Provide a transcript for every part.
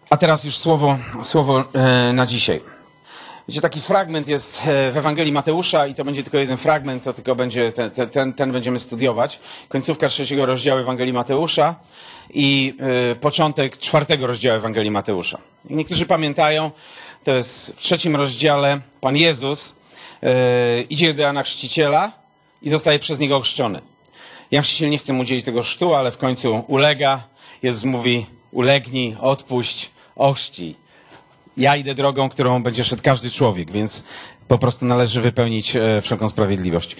A teraz już słowo na dzisiaj. Wiecie, taki fragment jest w Ewangelii Mateusza i to będzie tylko jeden fragment, to tylko będzie, ten będziemy studiować. Końcówka 3 rozdziału Ewangelii Mateusza i początek 4 rozdziału Ewangelii Mateusza. I niektórzy pamiętają, to jest w 3 rozdziale Pan Jezus idzie do Jana Chrzciciela i zostaje przez niego ochrzczony. Jan Chrzciciel nie chce mu udzielić tego chrztu, ale w końcu ulega. Jezus mówi: ulegnij, odpuść, ochrzcij. Ja idę drogą, którą będzie szedł każdy człowiek, więc po prostu należy wypełnić wszelką sprawiedliwość.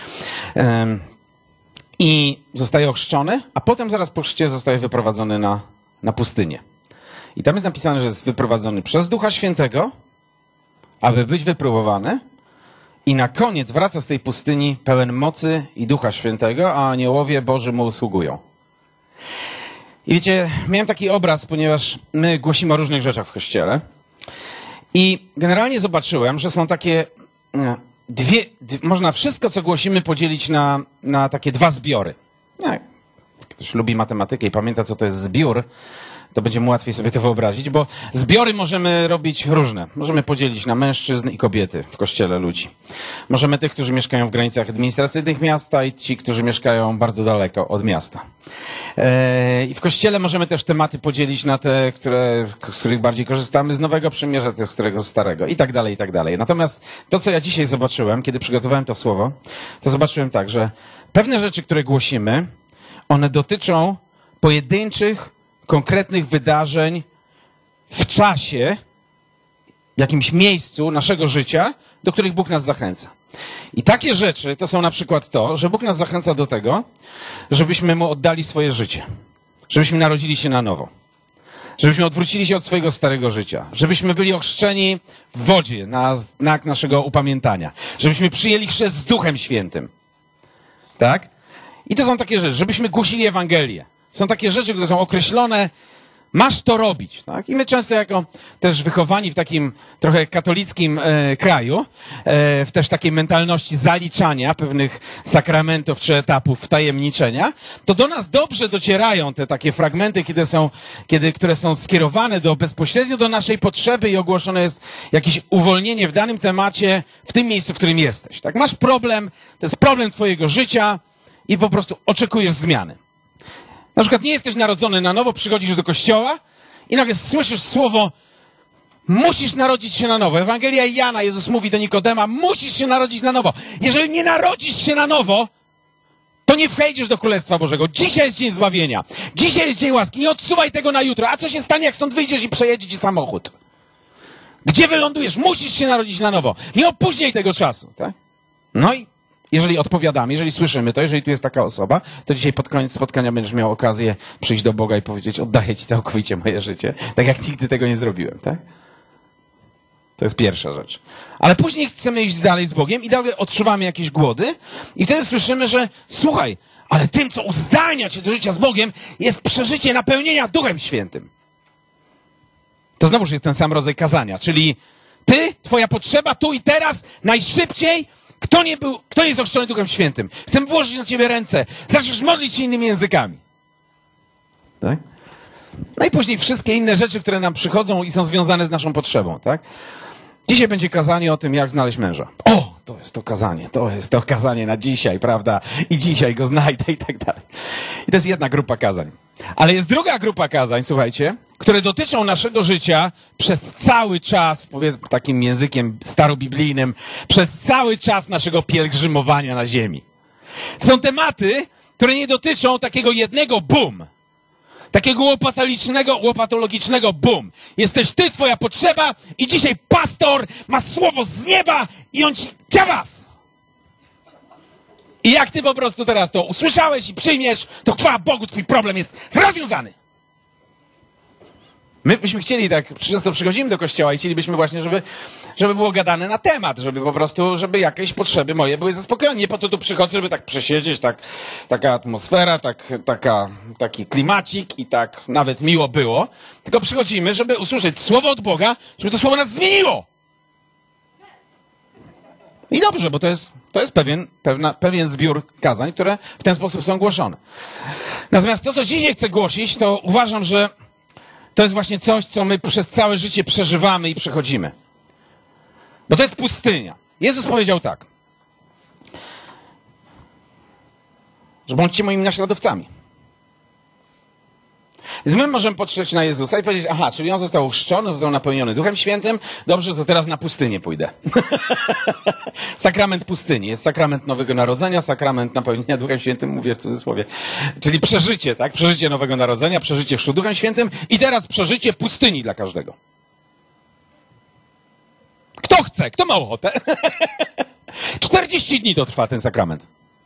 I zostaje ochrzczony, a potem zaraz po chrzcie zostaje wyprowadzony na pustynię. I tam jest napisane, że jest wyprowadzony przez Ducha Świętego, aby być wypróbowany, i na koniec wraca z tej pustyni pełen mocy i Ducha Świętego, a aniołowie Boży mu usługują. I wiecie, miałem taki obraz, ponieważ my głosimy o różnych rzeczach w Kościele. I generalnie zobaczyłem, że są takie można wszystko, co głosimy, podzielić na takie dwa zbiory. Jak ktoś lubi matematykę i pamięta, co to jest zbiór, to będzie mu łatwiej sobie to wyobrazić, bo zbiory możemy robić różne. Możemy podzielić na mężczyzn i kobiety w Kościele ludzi. Możemy tych, którzy mieszkają w granicach administracyjnych miasta i ci, którzy mieszkają bardzo daleko od miasta. I w Kościele możemy też tematy podzielić na te, z których bardziej korzystamy z Nowego Przymierza, te z którego starego i tak dalej, i tak dalej. Natomiast to, co ja dzisiaj zobaczyłem, kiedy przygotowałem to słowo, to zobaczyłem tak, że pewne rzeczy, które głosimy, one dotyczą pojedynczych, konkretnych wydarzeń w czasie, w jakimś miejscu naszego życia, do których Bóg nas zachęca. I takie rzeczy to są na przykład to, że Bóg nas zachęca do tego, żebyśmy Mu oddali swoje życie. Żebyśmy narodzili się na nowo. Żebyśmy odwrócili się od swojego starego życia. Żebyśmy byli ochrzczeni w wodzie na znak naszego upamiętania. Żebyśmy przyjęli chrzest z Duchem Świętym. Tak? I to są takie rzeczy, żebyśmy głosili Ewangelię. Są takie rzeczy, które są określone, masz to robić. Tak? I my często jako też wychowani w takim trochę katolickim kraju, w też takiej mentalności zaliczania pewnych sakramentów czy etapów wtajemniczenia, to do nas dobrze docierają te takie fragmenty, które są skierowane bezpośrednio do naszej potrzeby i ogłoszone jest jakieś uwolnienie w danym temacie, w tym miejscu, w którym jesteś. Tak? Masz problem, to jest problem twojego życia i po prostu oczekujesz zmiany. Na przykład nie jesteś narodzony na nowo, przychodzisz do kościoła i nagle słyszysz słowo: musisz narodzić się na nowo. Ewangelia Jana, Jezus mówi do Nikodema: musisz się narodzić na nowo. Jeżeli nie narodzisz się na nowo, to nie wejdziesz do Królestwa Bożego. Dzisiaj jest dzień zbawienia. Dzisiaj jest dzień łaski. Nie odsuwaj tego na jutro. A co się stanie, jak stąd wyjdziesz i przejedzie ci samochód? Gdzie wylądujesz? Musisz się narodzić na nowo. Nie opóźniaj tego czasu. Tak? No i jeżeli odpowiadamy, jeżeli słyszymy to, jeżeli tu jest taka osoba, to dzisiaj pod koniec spotkania będziesz miał okazję przyjść do Boga i powiedzieć: oddaję Ci całkowicie moje życie, tak jak nigdy tego nie zrobiłem, tak? To jest pierwsza rzecz. Ale później chcemy iść dalej z Bogiem i dalej odczuwamy jakieś głody i wtedy słyszymy, że słuchaj, ale tym, co uzdalnia Cię do życia z Bogiem, jest przeżycie napełnienia Duchem Świętym. To znowuż jest ten sam rodzaj kazania, czyli ty, twoja potrzeba tu i teraz, najszybciej. Kto jest ochrzczony Duchem Świętym? Chcę włożyć na ciebie ręce. Zaczniesz modlić się innymi językami. Tak? No i później wszystkie inne rzeczy, które nam przychodzą i są związane z naszą potrzebą. Tak? Dzisiaj będzie kazanie o tym, jak znaleźć męża. O, to jest to kazanie na dzisiaj, prawda? I dzisiaj go znajdę i tak dalej. I to jest jedna grupa kazań. Ale jest druga grupa kazań, słuchajcie, które dotyczą naszego życia przez cały czas, powiedzmy takim językiem starobiblijnym, przez cały czas naszego pielgrzymowania na ziemi. Są tematy, które nie dotyczą takiego jednego boom. Takiego łopatologicznego boom. Jesteś ty, twoja potrzeba i dzisiaj pastor ma słowo z nieba i on ci ciabas. I jak ty po prostu teraz to usłyszałeś i przyjmiesz, to chwała Bogu, twój problem jest rozwiązany. My byśmy chcieli tak, często przychodzimy do kościoła i chcielibyśmy właśnie, żeby było gadane na temat, żeby jakieś potrzeby moje były zaspokojone. Nie po to tu przychodzę, żeby tak przesiedzieć, taka atmosfera, taki klimacik i tak nawet miło było. Tylko przychodzimy, żeby usłyszeć słowo od Boga, żeby to słowo nas zmieniło. I dobrze, bo to jest pewien zbiór kazań, które w ten sposób są głoszone. Natomiast to, co dzisiaj chcę głosić, to uważam, że to jest właśnie coś, co my przez całe życie przeżywamy i przechodzimy. Bo to jest pustynia. Jezus powiedział tak, że bądźcie moimi naśladowcami. Więc my możemy patrzeć na Jezusa i powiedzieć, aha, czyli On został ochrzczony, został napełniony Duchem Świętym, dobrze, to teraz na pustynię pójdę. Sakrament pustyni. Jest sakrament Nowego Narodzenia, sakrament napełnienia Duchem Świętym, mówię w cudzysłowie. Czyli przeżycie, tak? Przeżycie Nowego Narodzenia, przeżycie chrztu Duchem Świętym i teraz przeżycie pustyni dla każdego. Kto chce? Kto ma ochotę? 40 dni to trwa ten sakrament.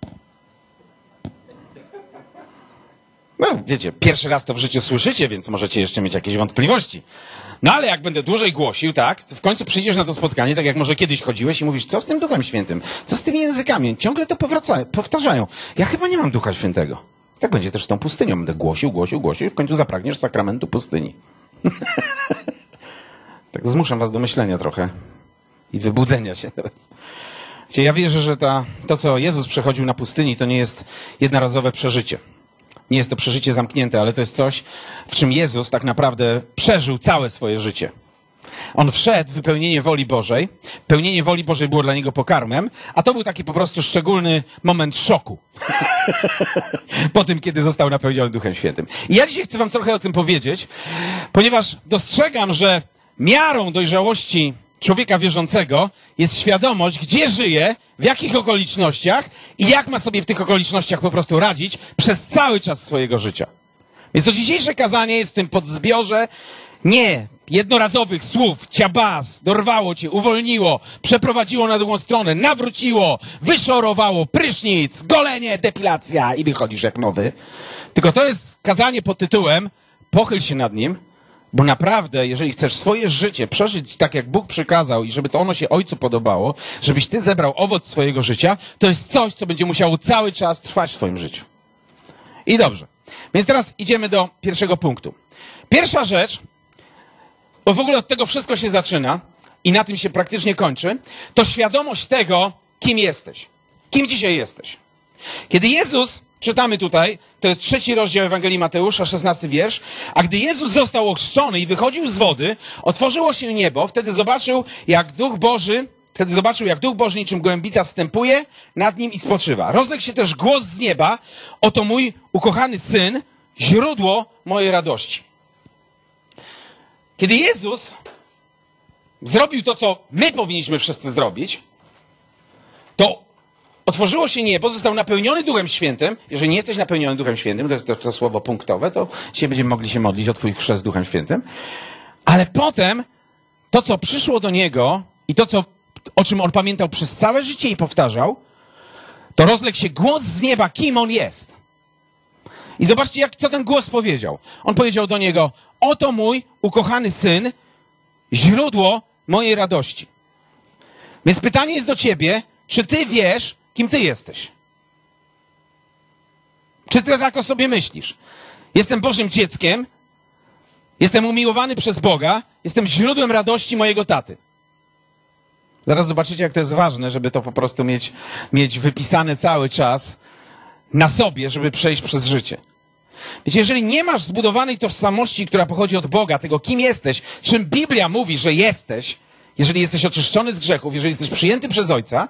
No, wiecie, pierwszy raz to w życiu słyszycie, więc możecie jeszcze mieć jakieś wątpliwości. No ale jak będę dłużej głosił, tak, to w końcu przyjdziesz na to spotkanie, tak jak może kiedyś chodziłeś i mówisz, co z tym Duchem Świętym? Co z tymi językami? Ciągle to powtarzają. Ja chyba nie mam Ducha Świętego. Tak będzie też z tą pustynią. Będę głosił i w końcu zapragniesz sakramentu pustyni. Tak zmuszam was do myślenia trochę i wybudzenia się teraz. Ja wierzę, że to, co Jezus przechodził na pustyni, to nie jest jednorazowe przeżycie. Nie jest to przeżycie zamknięte, ale to jest coś, w czym Jezus tak naprawdę przeżył całe swoje życie. On wszedł w wypełnienie woli Bożej. Pełnienie woli Bożej było dla Niego pokarmem, a to był taki po prostu szczególny moment szoku. Po tym, kiedy został napełniony Duchem Świętym. I ja dzisiaj chcę wam trochę o tym powiedzieć, ponieważ dostrzegam, że miarą dojrzałości człowieka wierzącego jest świadomość, gdzie żyje, w jakich okolicznościach i jak ma sobie w tych okolicznościach po prostu radzić przez cały czas swojego życia. Więc to dzisiejsze kazanie jest w tym podzbiorze nie jednorazowych słów, ciabas, dorwało cię, uwolniło, przeprowadziło na drugą stronę, nawróciło, wyszorowało, prysznic, golenie, depilacja i wychodzisz jak nowy. Tylko to jest kazanie pod tytułem pochyl się nad nim, bo naprawdę, jeżeli chcesz swoje życie przeżyć tak, jak Bóg przykazał i żeby to ono się Ojcu podobało, żebyś ty zebrał owoc swojego życia, to jest coś, co będzie musiało cały czas trwać w twoim życiu. I dobrze. Więc teraz idziemy do pierwszego punktu. Pierwsza rzecz, bo w ogóle od tego wszystko się zaczyna i na tym się praktycznie kończy, to świadomość tego, kim jesteś. Kim dzisiaj jesteś. Kiedy Jezus, czytamy tutaj, to jest 3 rozdział Ewangelii Mateusza, 16 wiersz, a gdy Jezus został ochrzczony i wychodził z wody, otworzyło się niebo, wtedy zobaczył, jak Duch Boży niczym gołębica zstępuje nad nim i spoczywa. Rozległ się też głos z nieba, oto mój ukochany Syn, źródło mojej radości. Kiedy Jezus zrobił to, co my powinniśmy wszyscy zrobić, to otworzyło się niebo, został napełniony Duchem Świętym. Jeżeli nie jesteś napełniony Duchem Świętym, to jest to słowo punktowe, to dzisiaj będziemy mogli się modlić o twój chrzest Duchem Świętym. Ale potem to, co przyszło do Niego i to, o czym On pamiętał przez całe życie i powtarzał, to rozległ się głos z nieba, kim On jest. I zobaczcie, co ten głos powiedział. On powiedział do Niego, oto mój ukochany Syn, źródło mojej radości. Więc pytanie jest do ciebie, czy ty wiesz, kim ty jesteś? Czy ty tak o sobie myślisz? Jestem Bożym dzieckiem, jestem umiłowany przez Boga, jestem źródłem radości mojego taty. Zaraz zobaczycie, jak to jest ważne, żeby to po prostu mieć wypisane cały czas na sobie, żeby przejść przez życie. Wiecie, jeżeli nie masz zbudowanej tożsamości, która pochodzi od Boga, tego kim jesteś, czym Biblia mówi, że jesteś, jeżeli jesteś oczyszczony z grzechów, jeżeli jesteś przyjęty przez Ojca,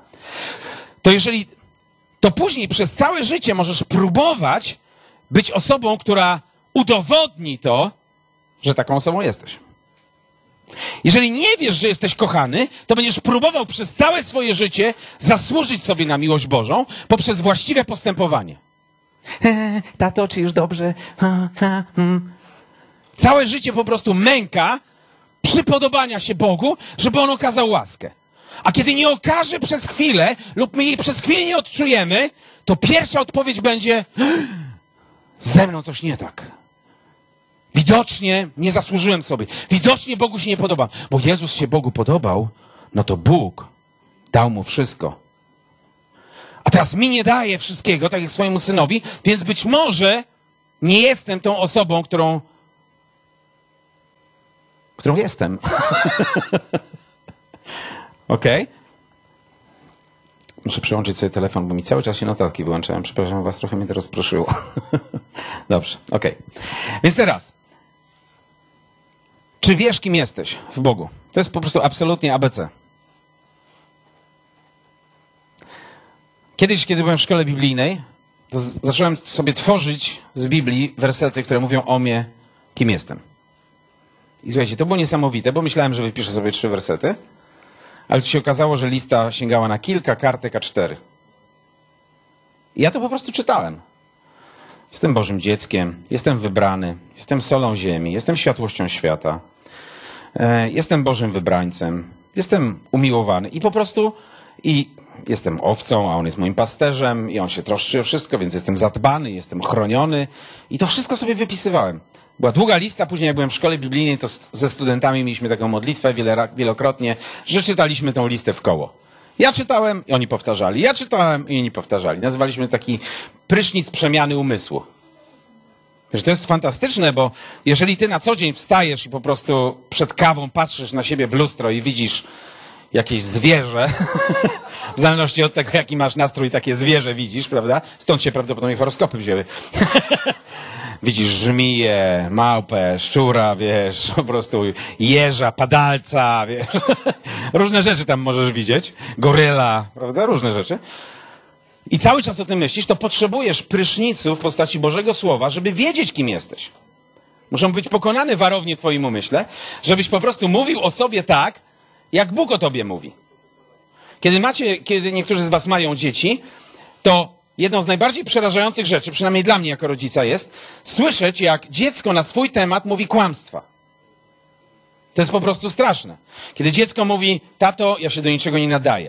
to później przez całe życie możesz próbować być osobą, która udowodni to, że taką osobą jesteś. Jeżeli nie wiesz, że jesteś kochany, to będziesz próbował przez całe swoje życie zasłużyć sobie na miłość Bożą poprzez właściwe postępowanie. Tato, czy już dobrze? Całe życie po prostu męka przypodobania się Bogu, żeby On okazał łaskę. A kiedy nie okaże przez chwilę lub my jej przez chwilę nie odczujemy, to pierwsza odpowiedź będzie ze mną coś nie tak. Widocznie nie zasłużyłem sobie. Widocznie Bogu się nie podoba. Bo Jezus się Bogu podobał, no to Bóg dał Mu wszystko. A teraz mi nie daje wszystkiego, tak jak swojemu Synowi, więc być może nie jestem tą osobą, którą jestem. Okej? Muszę przełączyć sobie telefon, bo mi cały czas się notatki wyłączają. Przepraszam was, trochę mnie to rozproszyło. Dobrze, okej. Więc teraz. Czy wiesz, kim jesteś w Bogu? To jest po prostu absolutnie ABC. Kiedyś, kiedy byłem w szkole biblijnej, to zacząłem sobie tworzyć z Biblii wersety, które mówią o mnie, kim jestem. I słuchajcie, to było niesamowite, bo myślałem, że wypiszę sobie 3 wersety, ale to się okazało, że lista sięgała na kilka kartek A4. I ja to po prostu czytałem. Jestem Bożym dzieckiem, jestem wybrany, jestem solą ziemi, jestem światłością świata, jestem Bożym wybrańcem, jestem umiłowany i po prostu jestem owcą, a On jest moim pasterzem i On się troszczy o wszystko, więc jestem zadbany, jestem chroniony i to wszystko sobie wypisywałem. Była długa lista, później jak byłem w szkole biblijnej, to ze studentami mieliśmy taką modlitwę wielokrotnie, że czytaliśmy tą listę w koło. Ja czytałem i oni powtarzali, ja czytałem i oni powtarzali. Nazywaliśmy taki prysznic przemiany umysłu. Wiesz, to jest fantastyczne, bo jeżeli ty na co dzień wstajesz i po prostu przed kawą patrzysz na siebie w lustro i widzisz jakieś zwierzę, w zależności od tego, jaki masz nastrój, takie zwierzę widzisz, prawda? Stąd się prawdopodobnie horoskopy wzięły. Widzisz żmiję, małpę, szczura, wiesz, po prostu jeża, padalca, wiesz. Różne rzeczy tam możesz widzieć. Goryla, prawda? Różne rzeczy. I cały czas o tym myślisz, to potrzebujesz prysznicu w postaci Bożego Słowa, żeby wiedzieć, kim jesteś. Muszą być pokonane warownie w twoim umyśle, żebyś po prostu mówił o sobie tak, jak Bóg o tobie mówi. Kiedy niektórzy z was mają dzieci, to jedną z najbardziej przerażających rzeczy, przynajmniej dla mnie jako rodzica, jest słyszeć, jak dziecko na swój temat mówi kłamstwa. To jest po prostu straszne. Kiedy dziecko mówi, tato, ja się do niczego nie nadaję.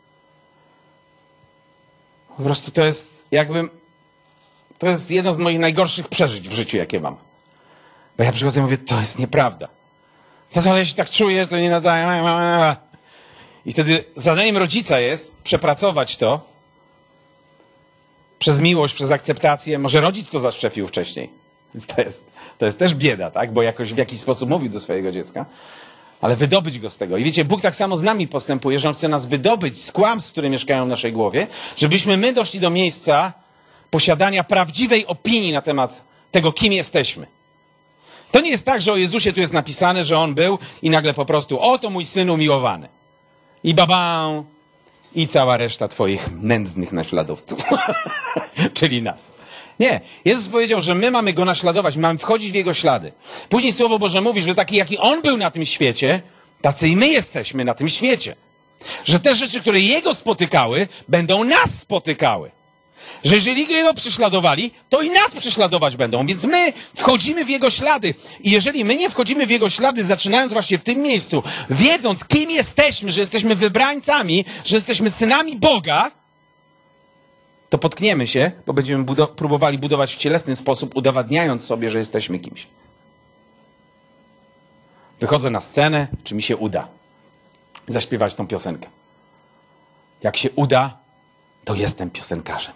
Po prostu to jest jedno z moich najgorszych przeżyć w życiu, jakie mam. Bo ja przychodzę i mówię, to jest nieprawda. Tato, ale ja się tak czuję, że to nie nadaje. I wtedy zadaniem rodzica jest przepracować to przez miłość, przez akceptację. Może rodzic to zaszczepił wcześniej. Więc to jest też bieda, tak? Bo jakoś w jakiś sposób mówił do swojego dziecka. Ale wydobyć go z tego. I wiecie, Bóg tak samo z nami postępuje, że On chce nas wydobyć z kłamstw, które mieszkają w naszej głowie, żebyśmy my doszli do miejsca posiadania prawdziwej opinii na temat tego, kim jesteśmy. To nie jest tak, że o Jezusie tu jest napisane, że On był i nagle po prostu, oto mój Syn umiłowany. I babam, i cała reszta twoich nędznych naśladowców. Czyli nas. Nie. Jezus powiedział, że my mamy Go naśladować, mamy wchodzić w Jego ślady. Później Słowo Boże mówi, że taki jaki On był na tym świecie, tacy i my jesteśmy na tym świecie. Że te rzeczy, które Jego spotykały, będą nas spotykały. Że jeżeli Jego prześladowali, to i nas prześladować będą. Więc my wchodzimy w Jego ślady. I jeżeli my nie wchodzimy w Jego ślady, zaczynając właśnie w tym miejscu, wiedząc, kim jesteśmy, że jesteśmy wybrańcami, że jesteśmy synami Boga, to potkniemy się, bo będziemy próbowali budować w cielesny sposób, udowadniając sobie, że jesteśmy kimś. Wychodzę na scenę, czy mi się uda zaśpiewać tą piosenkę. Jak się uda, to jestem piosenkarzem.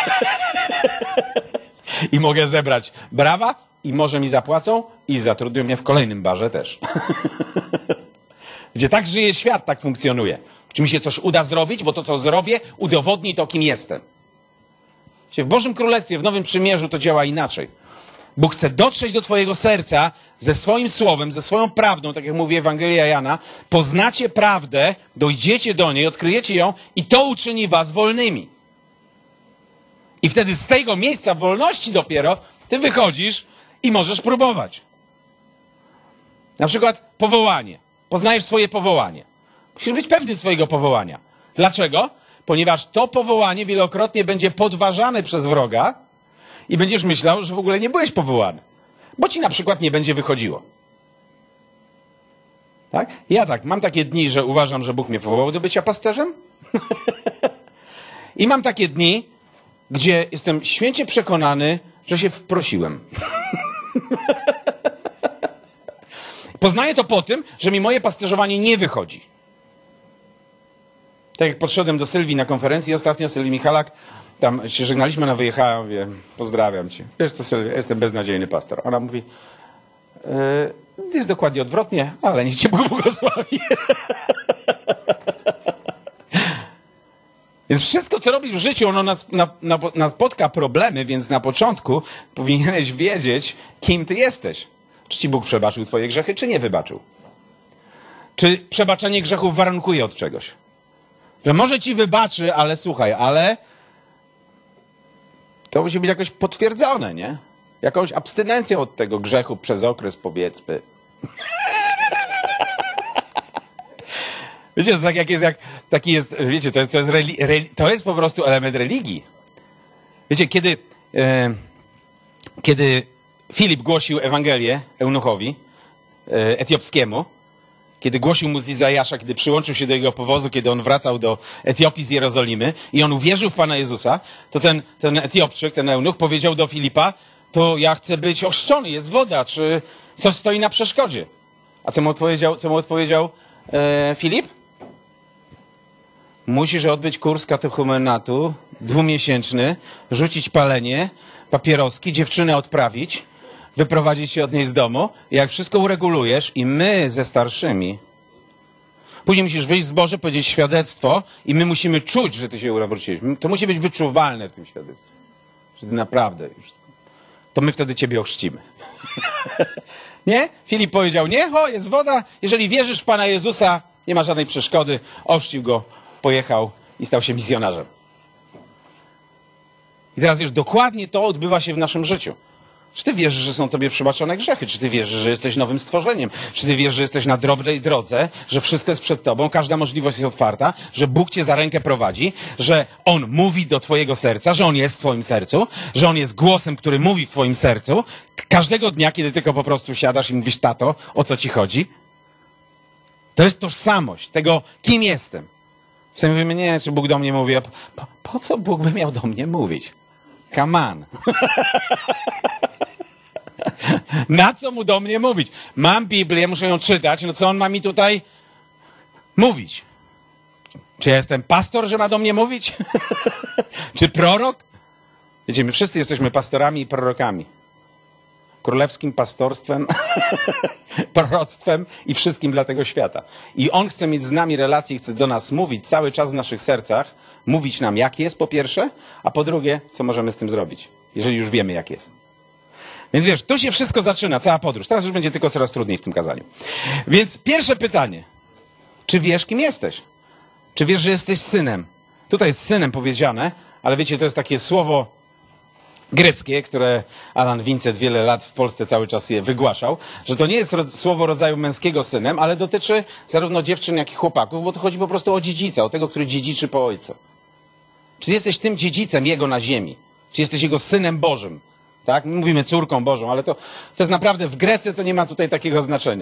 I mogę zebrać brawa i może mi zapłacą i zatrudnią mnie w kolejnym barze też. Gdzie tak żyje świat, tak funkcjonuje. Czy mi się coś uda zrobić, bo to, co zrobię, udowodni to, kim jestem. W Bożym Królestwie, w Nowym Przymierzu to działa inaczej. Bóg chce dotrzeć do twojego serca ze swoim słowem, ze swoją prawdą, tak jak mówi Ewangelia Jana. Poznacie prawdę, dojdziecie do niej, odkryjecie ją i to uczyni was wolnymi. I wtedy z tego miejsca wolności dopiero ty wychodzisz i możesz próbować. Na przykład powołanie. Poznajesz swoje powołanie. Musisz być pewny swojego powołania. Dlaczego? Ponieważ to powołanie wielokrotnie będzie podważane przez wroga i będziesz myślał, że w ogóle nie byłeś powołany. Bo ci na przykład nie będzie wychodziło. Tak? Ja tak, mam takie dni, że uważam, że Bóg mnie powołał do bycia pasterzem. I mam takie dni, gdzie jestem święcie przekonany, że się wprosiłem. Poznaję to po tym, że mi moje pasterzowanie nie wychodzi. Tak jak podszedłem do Sylwii na konferencji ostatnio, Sylwii Michalak, tam się żegnaliśmy, ona wyjechała, mówię, pozdrawiam cię. Wiesz co, Sylwia, jestem beznadziejny pastor. Ona mówi, jest dokładnie odwrotnie, ale niech cię Bóg błogosławi. Więc wszystko, co robisz w życiu, ono napotka problemy, więc na początku powinieneś wiedzieć, kim ty jesteś. Czy ci Bóg przebaczył twoje grzechy, czy nie wybaczył? Czy przebaczenie grzechów warunkuje od czegoś? Że może ci wybaczy, ale słuchaj, ale to musi być jakoś potwierdzone, nie? Jakąś abstynencją od tego grzechu przez okres, powiedzmy. Wiecie, to tak jak jest, taki jest, wiecie, to jest po prostu element religii. Wiecie, kiedy Filip głosił Ewangelię eunuchowi etiopskiemu, kiedy głosił mu z Izajasza, kiedy przyłączył się do jego powozu, kiedy on wracał do Etiopii z Jerozolimy i on uwierzył w Pana Jezusa, to ten Etiopczyk, ten eunuch powiedział do Filipa, to ja chcę być ochrzczony, jest woda, czy coś stoi na przeszkodzie? A co mu odpowiedział Filip? Musisz odbyć kurs katechumenatu 2-miesięczny, rzucić palenie, papieroski, dziewczynę odprawić, wyprowadzić się od niej z domu. Jak wszystko uregulujesz i my ze starszymi, później musisz wyjść z Boże, powiedzieć świadectwo i my musimy czuć, że ty się nawróciłeś. To musi być wyczuwalne w tym świadectwie. Że ty naprawdę, to my wtedy ciebie ochrzcimy. Nie? Filip powiedział, nie, jest woda, jeżeli wierzysz w Pana Jezusa, nie ma żadnej przeszkody, ochrzcił go, pojechał i stał się misjonarzem. I teraz wiesz, dokładnie to odbywa się w naszym życiu. Czy ty wierzysz, że są tobie przebaczone grzechy? Czy ty wierzysz, że jesteś nowym stworzeniem? Czy ty wierzysz, że jesteś na dobrej drodze, że wszystko jest przed tobą, każda możliwość jest otwarta, że Bóg cię za rękę prowadzi, że On mówi do twojego serca, że On jest w twoim sercu, że On jest głosem, który mówi w twoim sercu, każdego dnia, kiedy tylko po prostu siadasz i mówisz, tato, o co ci chodzi? To jest tożsamość tego, kim jestem. W sensie mówimy, nie, czy Bóg do mnie mówi, po co Bóg by miał do mnie mówić? Come on. Na co mu do mnie mówić? Mam Biblię, muszę ją czytać, no co on ma mi tutaj mówić? Czy ja jestem pastor, że ma do mnie mówić? Czy prorok? Wiecie, my wszyscy jesteśmy pastorami i prorokami. Królewskim pastorstwem, proroctwem i wszystkim dla tego świata. I On chce mieć z nami relację, chce do nas mówić cały czas w naszych sercach, mówić nam, jak jest po pierwsze, a po drugie, co możemy z tym zrobić, jeżeli już wiemy, jak jest. Więc wiesz, tu się wszystko zaczyna, cała podróż. Teraz już będzie tylko coraz trudniej w tym kazaniu. Więc pierwsze pytanie. Czy wiesz, kim jesteś? Czy wiesz, że jesteś synem? Tutaj jest synem powiedziane, ale wiecie, to jest takie słowo greckie, które Alan Vincent wiele lat w Polsce cały czas je wygłaszał, że to nie jest słowo rodzaju męskiego synem, ale dotyczy zarówno dziewczyn, jak i chłopaków, bo to chodzi po prostu o dziedzica, o tego, który dziedziczy po ojcu. Czy jesteś tym dziedzicem Jego na ziemi? Czy jesteś Jego synem Bożym? Tak? My mówimy córką Bożą, ale to jest naprawdę w Grece to nie ma tutaj takiego znaczenia.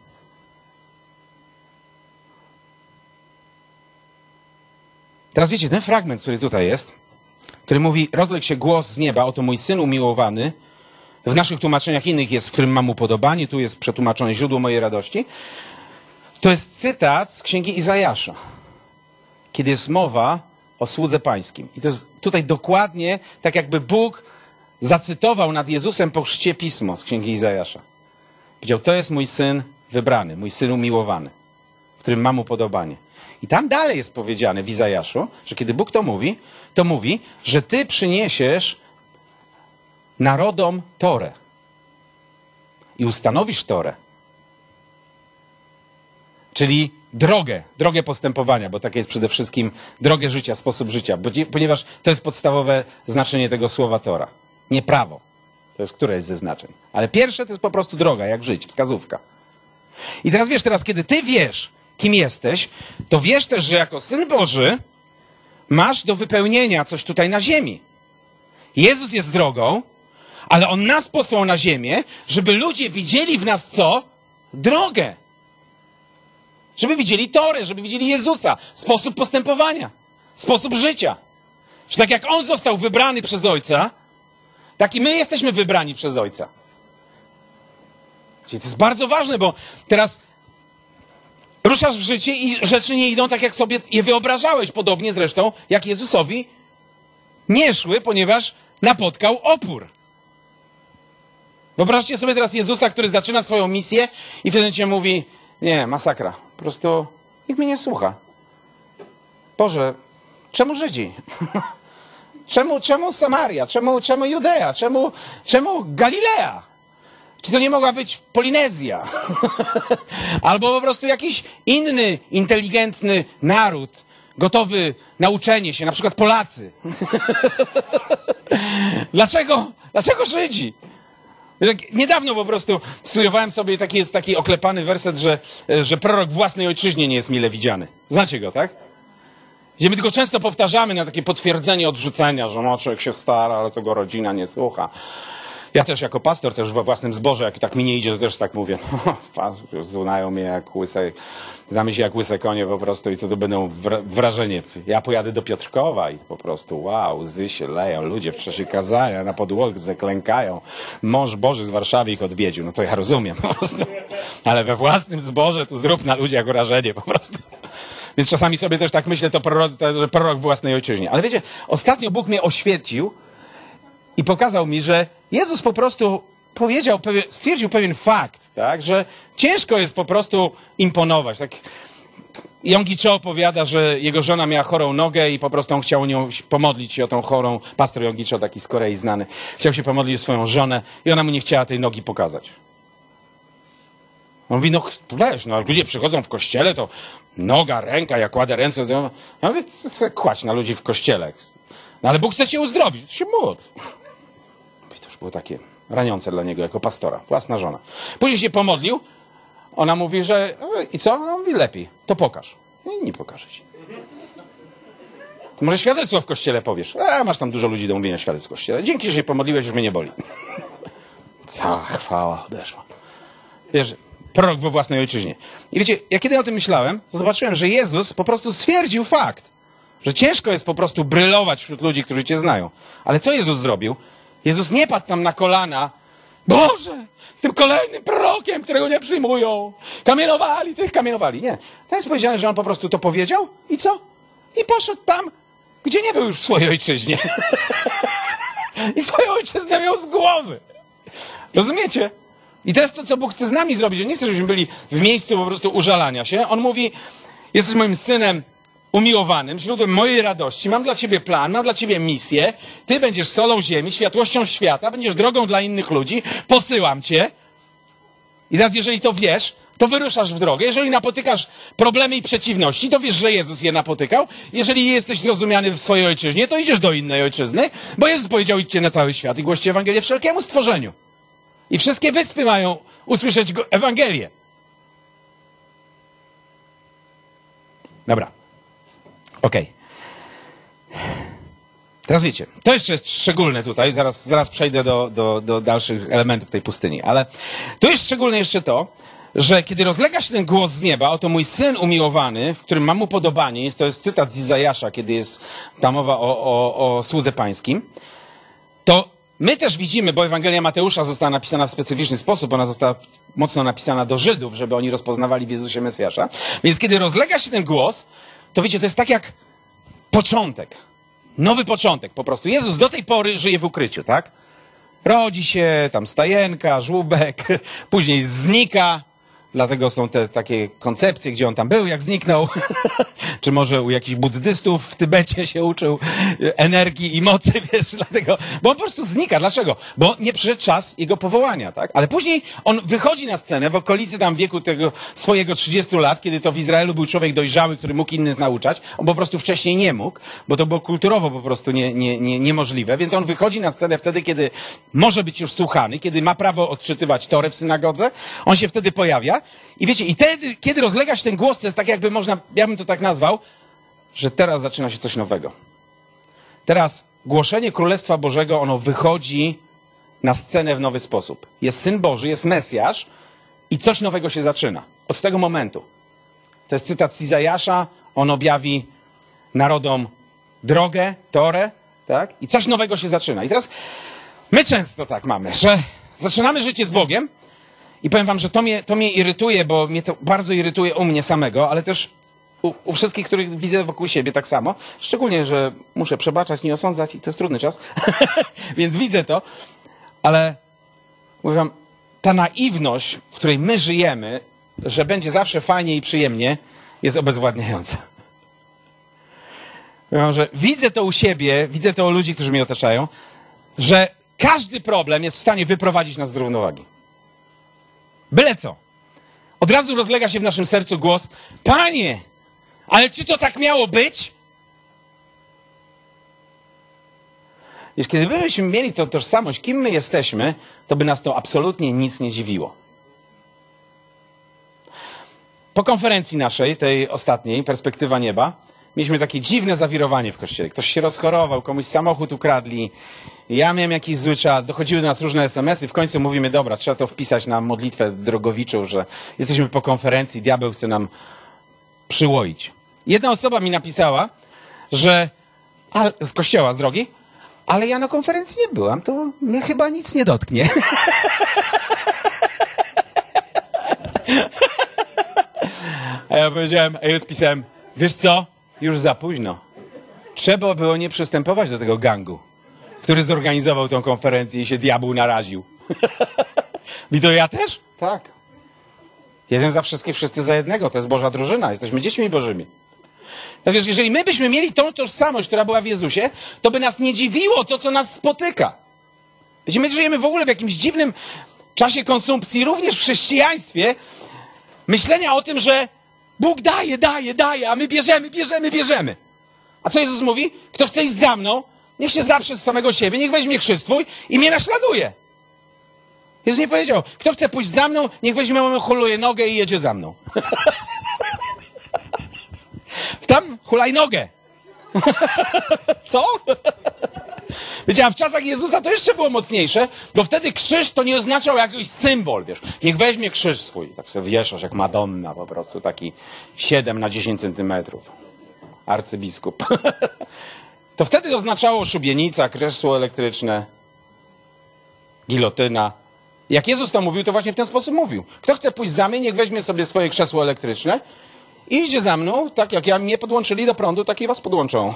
Teraz wiecie, ten fragment, który tutaj jest, który mówi, rozległ się głos z nieba, oto mój syn umiłowany. W naszych tłumaczeniach innych jest, w którym mam upodobanie, tu jest przetłumaczone źródło mojej radości. To jest cytat z księgi Izajasza, kiedy jest mowa o słudze pańskim. I to jest tutaj dokładnie tak, jakby Bóg zacytował nad Jezusem po chrzcie pismo z księgi Izajasza. Powiedział, to jest mój syn wybrany, mój syn umiłowany, w którym mam upodobanie. I tam dalej jest powiedziane w Izajaszu, że kiedy Bóg to mówi, że ty przyniesiesz narodom Torę i ustanowisz Torę. Czyli drogę postępowania, bo takie jest przede wszystkim drogę życia, sposób życia, ponieważ to jest podstawowe znaczenie tego słowa Tora. Nie prawo. To jest któreś ze znaczeń. Ale pierwsze to jest po prostu droga, jak żyć, wskazówka. I teraz wiesz, kiedy ty wiesz, kim jesteś, to wiesz też, że jako Syn Boży masz do wypełnienia coś tutaj na ziemi. Jezus jest drogą, ale On nas posłał na ziemię, żeby ludzie widzieli w nas co? Drogę. Żeby widzieli Torę, żeby widzieli Jezusa, sposób postępowania, sposób życia. Że tak jak On został wybrany przez Ojca, tak i my jesteśmy wybrani przez Ojca. Czyli to jest bardzo ważne, bo teraz ruszasz w życie i rzeczy nie idą tak, jak sobie je wyobrażałeś. Podobnie zresztą, jak Jezusowi nie szły, ponieważ napotkał opór. Wyobraźcie sobie teraz Jezusa, który zaczyna swoją misję i wtedy cię mówi, nie, masakra, po prostu nikt mnie nie słucha. Boże, czemu Żydzi? Czemu Samaria? Czemu Judea? Czemu Galilea? Czy to nie mogła być Polinezja? Albo po prostu jakiś inny, inteligentny naród, gotowy na uczenie się, na przykład Polacy. Dlaczego Żydzi? Niedawno po prostu studiowałem sobie, jest taki oklepany werset, że prorok w własnej ojczyźnie nie jest mile widziany. Znacie go, tak? Gdzie my tylko często powtarzamy na takie potwierdzenie odrzucenia, że no, człowiek się stara, ale to go rodzina nie słucha. Ja też jako pastor, też we własnym zborze, jak tak mi nie idzie, to też tak mówię. Znają mnie jak łyse, znamy się jak łyse konie po prostu i co to będą wrażenie. Ja pojadę do Piotrkowa i po prostu wow, łzy się leją, ludzie w czasie kazania na podłodze klękają. Mąż Boży z Warszawy ich odwiedził. No to ja rozumiem po prostu. Ale we własnym zborze tu zrób na ludziach wrażenie po prostu. Więc czasami sobie też tak myślę, że prorok w własnej ojczyźnie. Ale wiecie, ostatnio Bóg mnie oświecił i pokazał mi, że Jezus po prostu stwierdził pewien fakt, tak, że ciężko jest po prostu imponować. Tak, Yonggi Cho opowiada, że jego żona miała chorą nogę i po prostu on chciał nią pomodlić się o tą chorą. Pastor Yonggi Cho, taki z Korei znany, chciał się pomodlić o swoją żonę i ona mu nie chciała tej nogi pokazać. On mówi, no weź, no ludzie przychodzą w kościele, to noga, ręka, ja kładę ręce. Ja mówię, kładź na ludzi w kościele. No ale Bóg chce cię uzdrowić, to się módl. To już było takie raniące dla niego jako pastora, własna żona. Później się pomodlił, ona mówi, że i co? On mówi, lepiej, to pokaż. I nie pokażę ci. To może świadectwo w kościele powiesz. Masz tam dużo ludzi do mówienia świadectw w kościele. Dzięki, że się pomodliłeś, już mnie nie boli. Cała chwała odeszła. Wiesz, prorok we własnej ojczyźnie. I wiecie, ja kiedy o tym myślałem, to zobaczyłem, że Jezus po prostu stwierdził fakt, że ciężko jest po prostu brylować wśród ludzi, którzy cię znają. Ale co Jezus zrobił? Jezus nie padł tam na kolana. Boże, z tym kolejnym prorokiem, którego nie przyjmują. Kamienowali. Nie. To jest powiedziane, że on po prostu to powiedział i co? I poszedł tam, gdzie nie był już w swojej ojczyźnie. I swoją ojczyznę miał z głowy. Rozumiecie? I to jest to, co Bóg chce z nami zrobić. On nie chce, żebyśmy byli w miejscu po prostu użalania się. On mówi, jesteś moim synem umiłowanym, źródłem mojej radości, mam dla ciebie plan, mam dla ciebie misję, ty będziesz solą ziemi, światłością świata, będziesz drogą dla innych ludzi, posyłam cię. I teraz, jeżeli to wiesz, to wyruszasz w drogę. Jeżeli napotykasz problemy i przeciwności, to wiesz, że Jezus je napotykał. Jeżeli jesteś zrozumiany w swojej ojczyźnie, to idziesz do innej ojczyzny, bo Jezus powiedział, idźcie na cały świat i głoście Ewangelię wszelkiemu stworzeniu. I wszystkie wyspy mają usłyszeć Ewangelię. Dobra. Okej. Teraz wiecie, to jeszcze jest szczególne tutaj, zaraz przejdę do dalszych elementów tej pustyni, ale tu jest szczególne jeszcze to, że kiedy rozlega się ten głos z nieba, oto mój syn umiłowany, w którym mam upodobanie, to jest cytat z Izajasza, kiedy jest ta mowa o słudze pańskim, to my też widzimy, bo Ewangelia Mateusza została napisana w specyficzny sposób, ona została mocno napisana do Żydów, żeby oni rozpoznawali w Jezusie Mesjasza, więc kiedy rozlega się ten głos, to wiecie, to jest tak jak początek. Nowy początek po prostu. Jezus do tej pory żyje w ukryciu, tak? Rodzi się, tam stajenka, żłóbek, później znika. Dlatego są te takie koncepcje, gdzie on tam był, jak zniknął. Czy może u jakichś buddystów w Tybecie się uczył energii i mocy, wiesz, dlatego. Bo on po prostu znika. Dlaczego? Bo nie przyszedł czas jego powołania, tak? Ale później on wychodzi na scenę w okolicy tam wieku tego swojego 30 lat, kiedy to w Izraelu był człowiek dojrzały, który mógł innych nauczać. On po prostu wcześniej nie mógł, bo to było kulturowo po prostu niemożliwe. Więc on wychodzi na scenę wtedy, kiedy może być już słuchany, kiedy ma prawo odczytywać Torę w synagodze. On się wtedy pojawia. I wiecie, i wtedy, kiedy rozlega się ten głos, to jest tak jakby można, ja bym to tak nazwał, że teraz zaczyna się coś nowego. Teraz głoszenie Królestwa Bożego, ono wychodzi na scenę w nowy sposób. Jest Syn Boży, jest Mesjasz i coś nowego się zaczyna. Od tego momentu. To jest cytat z Izajasza, on objawi narodom drogę, Torę, tak? I coś nowego się zaczyna. I teraz my często tak mamy, że zaczynamy życie z Bogiem, i powiem wam, że to mnie irytuje, bo mnie to bardzo irytuje u mnie samego, ale też u wszystkich, których widzę wokół siebie tak samo. Szczególnie, że muszę przebaczać, nie osądzać i to jest trudny czas. Więc widzę to. Ale mówię wam, ta naiwność, w której my żyjemy, że będzie zawsze fajnie i przyjemnie, jest obezwładniająca. Mówię wam, że widzę to u siebie, widzę to u ludzi, którzy mnie otaczają, że każdy problem jest w stanie wyprowadzić nas z równowagi. Byle co. Od razu rozlega się w naszym sercu głos: Panie, ale czy to tak miało być? Wiesz, kiedy byśmy mieli tą tożsamość, kim my jesteśmy, to by nas to absolutnie nic nie dziwiło. Po konferencji naszej, tej ostatniej, Perspektywa Nieba, mieliśmy takie dziwne zawirowanie w kościele. Ktoś się rozchorował, komuś samochód ukradli, ja miałem jakiś zły czas, dochodziły do nas różne SMS-y, w końcu mówimy, dobra, trzeba to wpisać na modlitwę drogowiczą, że jesteśmy po konferencji, diabeł chce nam przyłoić. Jedna osoba mi napisała, że z kościoła, z drogi, ale ja na konferencji nie byłam, to mnie chyba nic nie dotknie. A ja powiedziałem, odpisałem, wiesz co, już za późno. Trzeba było nie przystępować do tego gangu, który zorganizował tą konferencję i się diabeł naraził. I to ja też? Tak. Jeden za wszystkich, wszyscy za jednego. To jest Boża drużyna. Jesteśmy dziećmi Bożymi. Tak wiesz, jeżeli my byśmy mieli tą tożsamość, która była w Jezusie, to by nas nie dziwiło to, co nas spotyka. Wiecie, my żyjemy w ogóle w jakimś dziwnym czasie konsumpcji, również w chrześcijaństwie, myślenia o tym, że Bóg daje, a my bierzemy. A co Jezus mówi? Kto chce iść za mną, niech się zaprze z samego siebie, niech weźmie krzyż swój i mnie naśladuje. Jezus nie powiedział, kto chce pójść za mną, niech weźmie moją hulajnogę i jedzie za mną. Tam hulajnogę. Co? Wiecie, a w czasach Jezusa to jeszcze było mocniejsze, bo wtedy krzyż to nie oznaczał jakiś symbol, wiesz. Niech weźmie krzyż swój, tak sobie wieszasz jak Madonna po prostu, taki 7x10 centymetrów. Arcybiskup. To wtedy oznaczało szubienica, krzesło elektryczne, gilotyna. Jak Jezus to mówił, to właśnie w ten sposób mówił. Kto chce pójść za mnie, niech weźmie sobie swoje krzesło elektryczne i idzie za mną, tak jak mnie podłączyli do prądu, tak i was podłączą.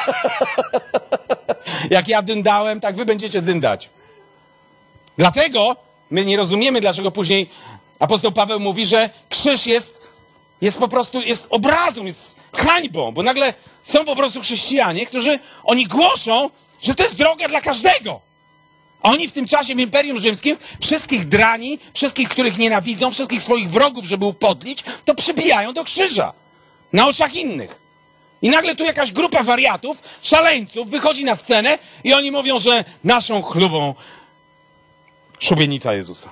Jak ja dyndałem, tak wy będziecie dyndać. Dlatego my nie rozumiemy, dlaczego później apostoł Paweł mówi, że krzyż jest po prostu, jest obrazą, jest hańbą, bo nagle są po prostu chrześcijanie, którzy, oni głoszą, że to jest droga dla każdego. A oni w tym czasie w Imperium Rzymskim wszystkich drani, wszystkich, których nienawidzą, wszystkich swoich wrogów, żeby upodlić, to przybijają do krzyża. Na oczach innych. I nagle tu jakaś grupa wariatów, szaleńców wychodzi na scenę i oni mówią, że naszą chlubą szubienica Jezusa.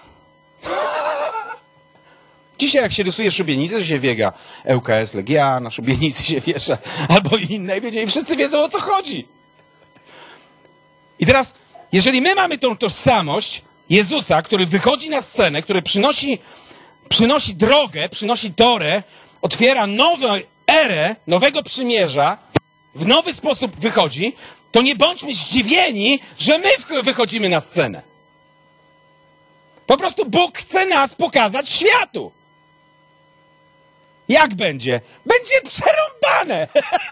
Dzisiaj jak się rysuje szubienicę, to się wiega ŁKS Legia, na szubienicy się wiesza, albo inne, i wiecie, i wszyscy wiedzą, o co chodzi. I teraz, jeżeli my mamy tą tożsamość Jezusa, który wychodzi na scenę, który przynosi drogę, przynosi torę, otwiera nową erę, nowego przymierza, w nowy sposób wychodzi, to nie bądźmy zdziwieni, że my wychodzimy na scenę. Po prostu Bóg chce nas pokazać światu. Jak będzie? Będzie przerąbane.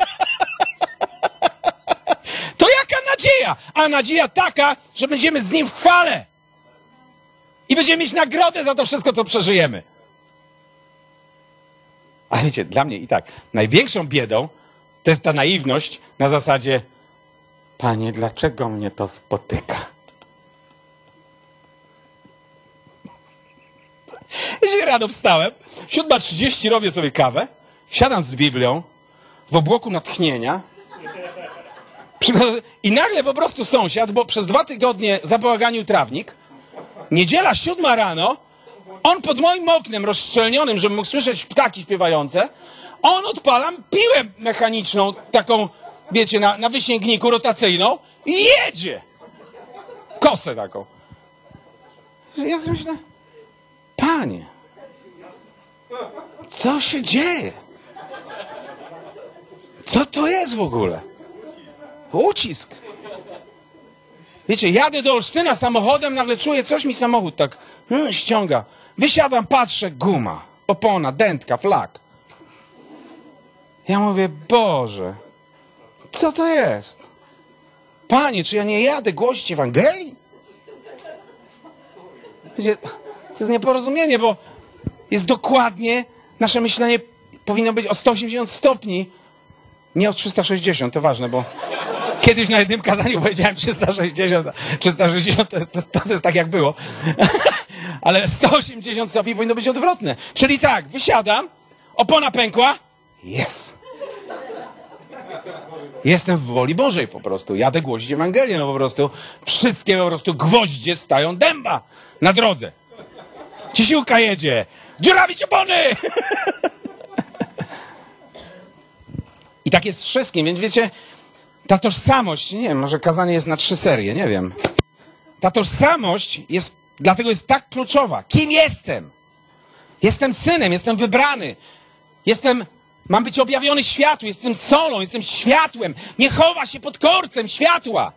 To jaka nadzieja? A nadzieja taka, że będziemy z Nim w chwale. I będziemy mieć nagrodę za to wszystko, co przeżyjemy. A wiecie, dla mnie i tak, największą biedą to jest ta naiwność na zasadzie: Panie, dlaczego mnie to spotyka? Dzisiaj rano wstałem, 7:30 robię sobie kawę, siadam z Biblią, w obłoku natchnienia i nagle po prostu sąsiad, bo przez 2 tygodnie zabałaganił trawnik, niedziela 7 rano, on pod moim oknem rozszczelnionym, żebym mógł słyszeć ptaki śpiewające, on odpala piłę mechaniczną, taką, wiecie, na wysięgniku rotacyjną i jedzie. Kosę taką. Ja sobie myślę, Panie, co się dzieje? Co to jest w ogóle? Ucisk. Wiecie, jadę do Olsztyna samochodem, nagle czuję, coś mi samochód tak ściąga. Wysiadam, patrzę, guma, opona, dętka, flak. Ja mówię, Boże, co to jest? Panie, czy ja nie jadę głosić Ewangelii? Wiecie, to jest nieporozumienie, bo jest dokładnie, nasze myślenie powinno być o 180 stopni, nie o 360, to ważne, bo kiedyś na jednym kazaniu powiedziałem 360, 360 to jest tak jak było. Ale 180 stopni powinno być odwrotne. Czyli tak, wysiadam, opona pękła, jest. Jestem w woli Bożej po prostu. Jadę głosić Ewangelię, no po prostu. Wszystkie po prostu gwoździe stają dęba na drodze. Ciesiłka jedzie. Dziurawić opony! I tak jest z wszystkim, więc wiecie, ta tożsamość, nie wiem, może kazanie jest na 3 serie, nie wiem. Ta tożsamość jest, dlatego jest tak kluczowa. Kim jestem? Jestem synem, jestem wybrany. Mam być objawiony światu, jestem solą, jestem światłem. Nie chowa się pod korcem światła.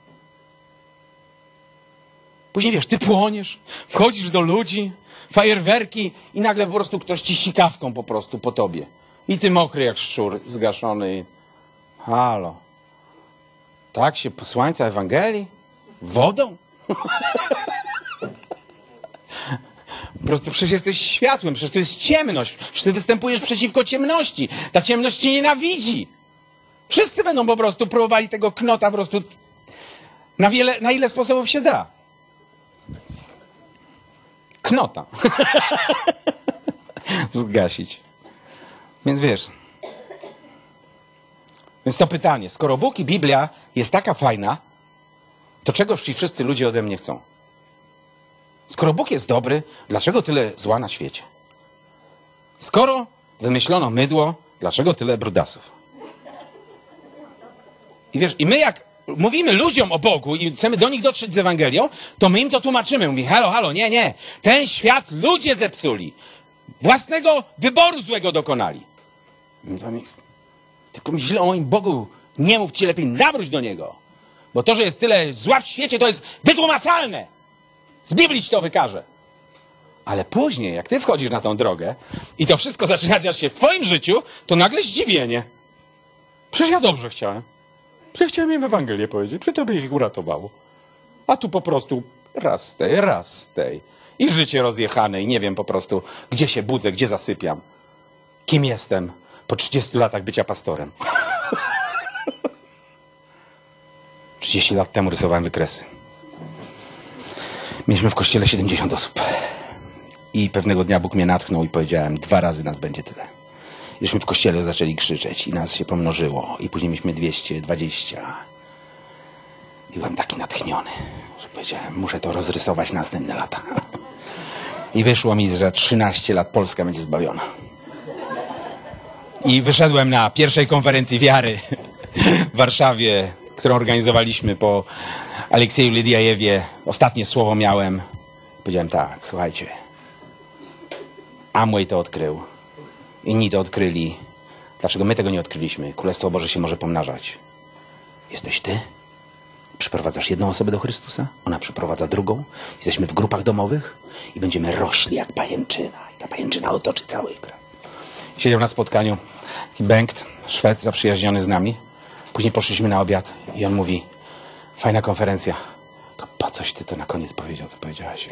Później wiesz, ty płoniesz, wchodzisz do ludzi, fajerwerki i nagle po prostu ktoś ci sikawką po prostu po tobie. I ty mokry jak szczur, zgaszony. I... Halo. Tak się posłańca Ewangelii? Wodą? Po prostu przecież jesteś światłem, przecież to jest ciemność. Przecież ty występujesz przeciwko ciemności. Ta ciemność cię nienawidzi. Wszyscy będą po prostu próbowali tego knota po prostu na ile sposobów się da. Knota. Zgasić. Więc wiesz. Więc to pytanie, skoro Bóg i Biblia jest taka fajna, to czegoż ci wszyscy ludzie ode mnie chcą? Skoro Bóg jest dobry, dlaczego tyle zła na świecie? Skoro wymyślono mydło, dlaczego tyle brudasów? I wiesz, i my jak mówimy ludziom o Bogu i chcemy do nich dotrzeć z Ewangelią, to my im to tłumaczymy. Mówi, halo, nie. Ten świat ludzie zepsuli. Własnego wyboru złego dokonali. Tylko mi źle o moim Bogu nie mów, ci lepiej nawróć do Niego. Bo to, że jest tyle zła w świecie, to jest wytłumaczalne. Z Biblii ci to wykaże. Ale później, jak ty wchodzisz na tą drogę i to wszystko zaczyna dziać się w twoim życiu, to nagle zdziwienie. Przecież ja dobrze chciałem. Przecież chciałem im Ewangelię powiedzieć. Czy to by ich uratowało? A tu po prostu raz z tej. I życie rozjechane i nie wiem po prostu, gdzie się budzę, gdzie zasypiam. Kim jestem po 30 latach bycia pastorem. 30 lat temu rysowałem wykresy. Mieliśmy w kościele 70 osób. I pewnego dnia Bóg mnie natchnął i powiedziałem, 2 razy nas będzie tyle. Żeśmy w kościele zaczęli krzyczeć i nas się pomnożyło. I później mieliśmy 220. I byłem taki natchniony, że powiedziałem, muszę to rozrysować na następne lata. I wyszło mi, że 13 lat Polska będzie zbawiona. I wyszedłem na pierwszej konferencji wiary w Warszawie, którą organizowaliśmy po Aleksieju Lidiajewie. Ostatnie słowo miałem. Powiedziałem tak, słuchajcie. Amway to odkrył. Inni to odkryli. Dlaczego my tego nie odkryliśmy? Królestwo Boże się może pomnażać. Jesteś ty? Przyprowadzasz jedną osobę do Chrystusa, ona przyprowadza drugą. Jesteśmy w grupach domowych i będziemy rośli jak pajęczyna. I ta pajęczyna otoczy cały kraj. Siedział na spotkaniu taki Bengt, Szwed, zaprzyjaźniony z nami. Później poszliśmy na obiad i on mówi, fajna konferencja. Tylko po coś ty to na koniec powiedział, co powiedziałaś?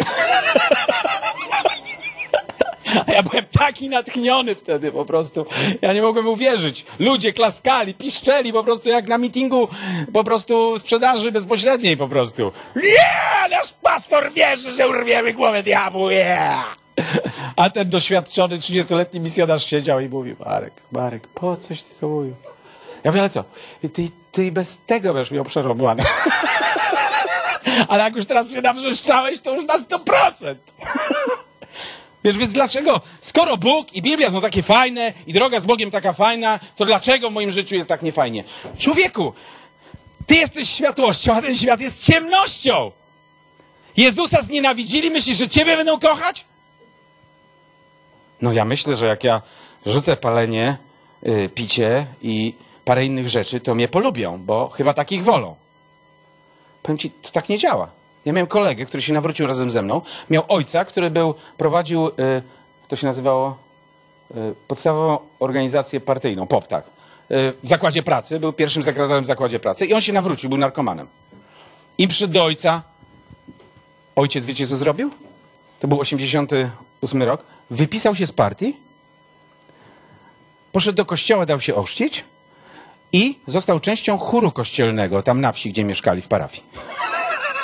A ja byłem taki natchniony wtedy po prostu. Ja nie mogłem uwierzyć. Ludzie klaskali, piszczeli po prostu jak na mitingu po prostu sprzedaży bezpośredniej po prostu. Yeah! Nasz pastor wierzy, że urwiemy głowę diabłu. Yeah! A ten doświadczony 30-letni misjonarz siedział i mówił, Marek, po coś ty to mówił? Ja mówię, ale co? Ty bez tego będziesz miał przerąbane. Ale jak już teraz się nawrzeszczałeś, to już na 100%. Więc dlaczego? Skoro Bóg i Biblia są takie fajne i droga z Bogiem taka fajna, to dlaczego w moim życiu jest tak niefajnie? Człowieku, ty jesteś światłością, a ten świat jest ciemnością. Jezusa znienawidzili, myślisz, że ciebie będą kochać? No ja myślę, że jak ja rzucę palenie, picie i parę innych rzeczy, to mnie polubią, bo chyba takich wolą. Powiem ci, to tak nie działa. Ja miałem kolegę, który się nawrócił razem ze mną. Miał ojca, który prowadził, to się nazywało, podstawową organizację partyjną, POP, tak. W zakładzie pracy, był pierwszym sekretarem w zakładzie pracy i on się nawrócił, był narkomanem. I przyszedł do ojca. Ojciec, wiecie co zrobił? To był 88 rok. Wypisał się z partii, poszedł do kościoła, dał się ochrzcić i został częścią chóru kościelnego tam na wsi, gdzie mieszkali w parafii.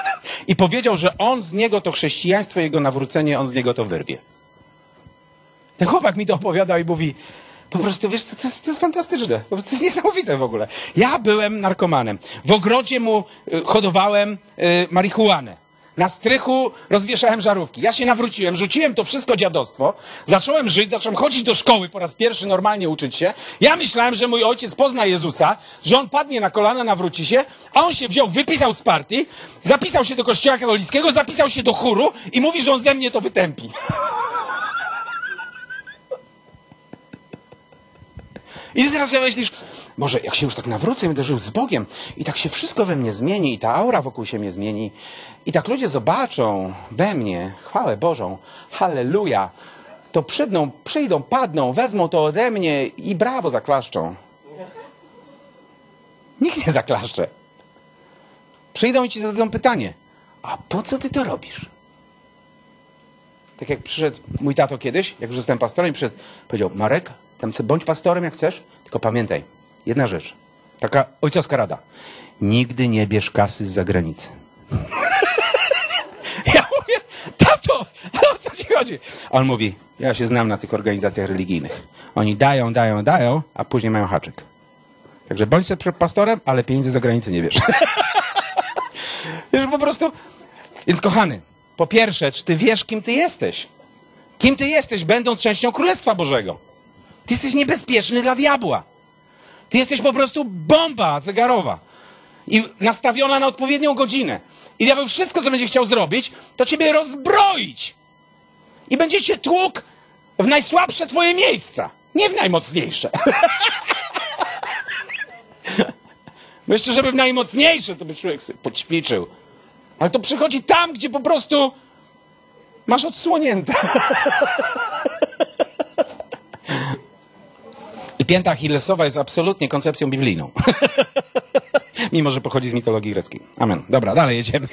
i powiedział, że on z niego to chrześcijaństwo, jego nawrócenie, on z niego to wyrwie. Ten chłopak mi to opowiadał i mówi, po prostu, wiesz, to jest fantastyczne. To jest niesamowite w ogóle. Ja byłem narkomanem. W ogrodzie mu hodowałem marihuanę. Na strychu rozwieszałem żarówki. Ja się nawróciłem, rzuciłem to wszystko dziadostwo, zacząłem żyć, zacząłem chodzić do szkoły po raz pierwszy, normalnie uczyć się. Ja myślałem, że mój ojciec pozna Jezusa, że on padnie na kolana, nawróci się, a on się wziął, wypisał z partii, zapisał się do kościoła katolickiego, zapisał się do chóru i mówi, że on ze mnie to wytępi. I ty teraz sobie myślisz, może jak się już tak nawrócę i będę żył z Bogiem i tak się wszystko we mnie zmieni i ta aura wokół się mnie zmieni i tak ludzie zobaczą we mnie chwałę Bożą, halleluja, to przyjdą, padną, wezmą to ode mnie i brawo zaklaszczą. Nikt nie zaklaszcze. Przyjdą i ci zadadzą pytanie, a po co ty to robisz? Tak jak przyszedł mój tato kiedyś, jak już zostałem pastorem, powiedział, Marek, tam bądź pastorem jak chcesz, tylko pamiętaj, jedna rzecz, taka ojcowska rada, nigdy nie bierz kasy z zagranicy. Ja mówię, tato, ale o co ci chodzi? A on mówi, ja się znam na tych organizacjach religijnych. Oni dają, a później mają haczyk. Także bądź sobie pastorem, ale pieniędzy z zagranicy nie bierz. Wiesz, po prostu, więc kochany, po pierwsze, czy ty wiesz, kim ty jesteś? Kim ty jesteś, będąc częścią Królestwa Bożego? Ty jesteś niebezpieczny dla diabła. Ty jesteś po prostu bomba zegarowa. I nastawiona na odpowiednią godzinę. I diabeł wszystko, co będzie chciał zrobić, to ciebie rozbroić. I będzie cię tłukł w najsłabsze twoje miejsca. Nie w najmocniejsze. Bo jeszcze, żeby w najmocniejsze, to by człowiek sobie poćwiczył. Ale to przychodzi tam, gdzie po prostu masz odsłonięte. I pięta achillesowa jest absolutnie koncepcją biblijną. Mimo, że pochodzi z mitologii greckiej. Amen. Dobra, dalej jedziemy.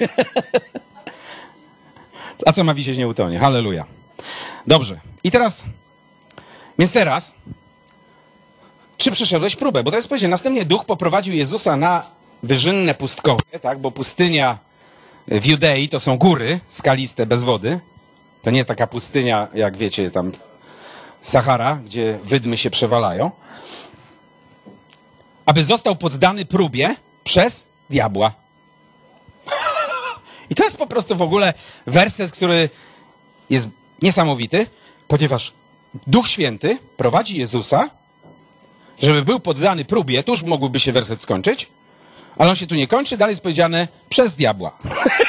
A co ma wisieć, nie utonie. Halleluja. Dobrze. Więc teraz, czy przeszedłeś próbę? Bo to jest powiedziane, następnie Duch poprowadził Jezusa na wyżynne pustkowie, tak? Bo pustynia w Judei to są góry skaliste, bez wody. To nie jest taka pustynia, jak wiecie, tam Sahara, gdzie wydmy się przewalają. Aby został poddany próbie przez diabła. I to jest po prostu w ogóle werset, który jest niesamowity, ponieważ Duch Święty prowadzi Jezusa, żeby był poddany próbie. Tu już mógłby się werset skończyć, ale on się tu nie kończy. Dalej jest powiedziane przez diabła.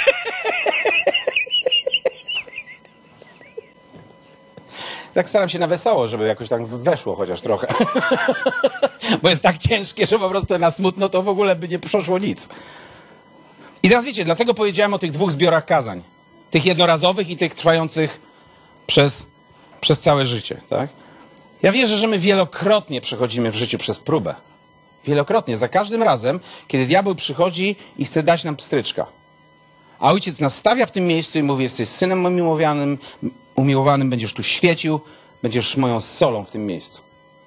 Tak staram się na wesoło, żeby jakoś tak weszło chociaż trochę. Bo jest tak ciężkie, że po prostu na smutno to w ogóle by nie przeszło nic. I teraz wiecie, dlatego powiedziałem o tych 2 zbiorach kazań. Tych jednorazowych i tych trwających przez całe życie. Tak? Ja wierzę, że my wielokrotnie przechodzimy w życiu przez próbę. Wielokrotnie. Za każdym razem, kiedy diabeł przychodzi i chce dać nam pstryczka. A ojciec nas stawia w tym miejscu i mówi, jesteś synem umiłowanym, będziesz tu świecił, będziesz moją solą w tym miejscu.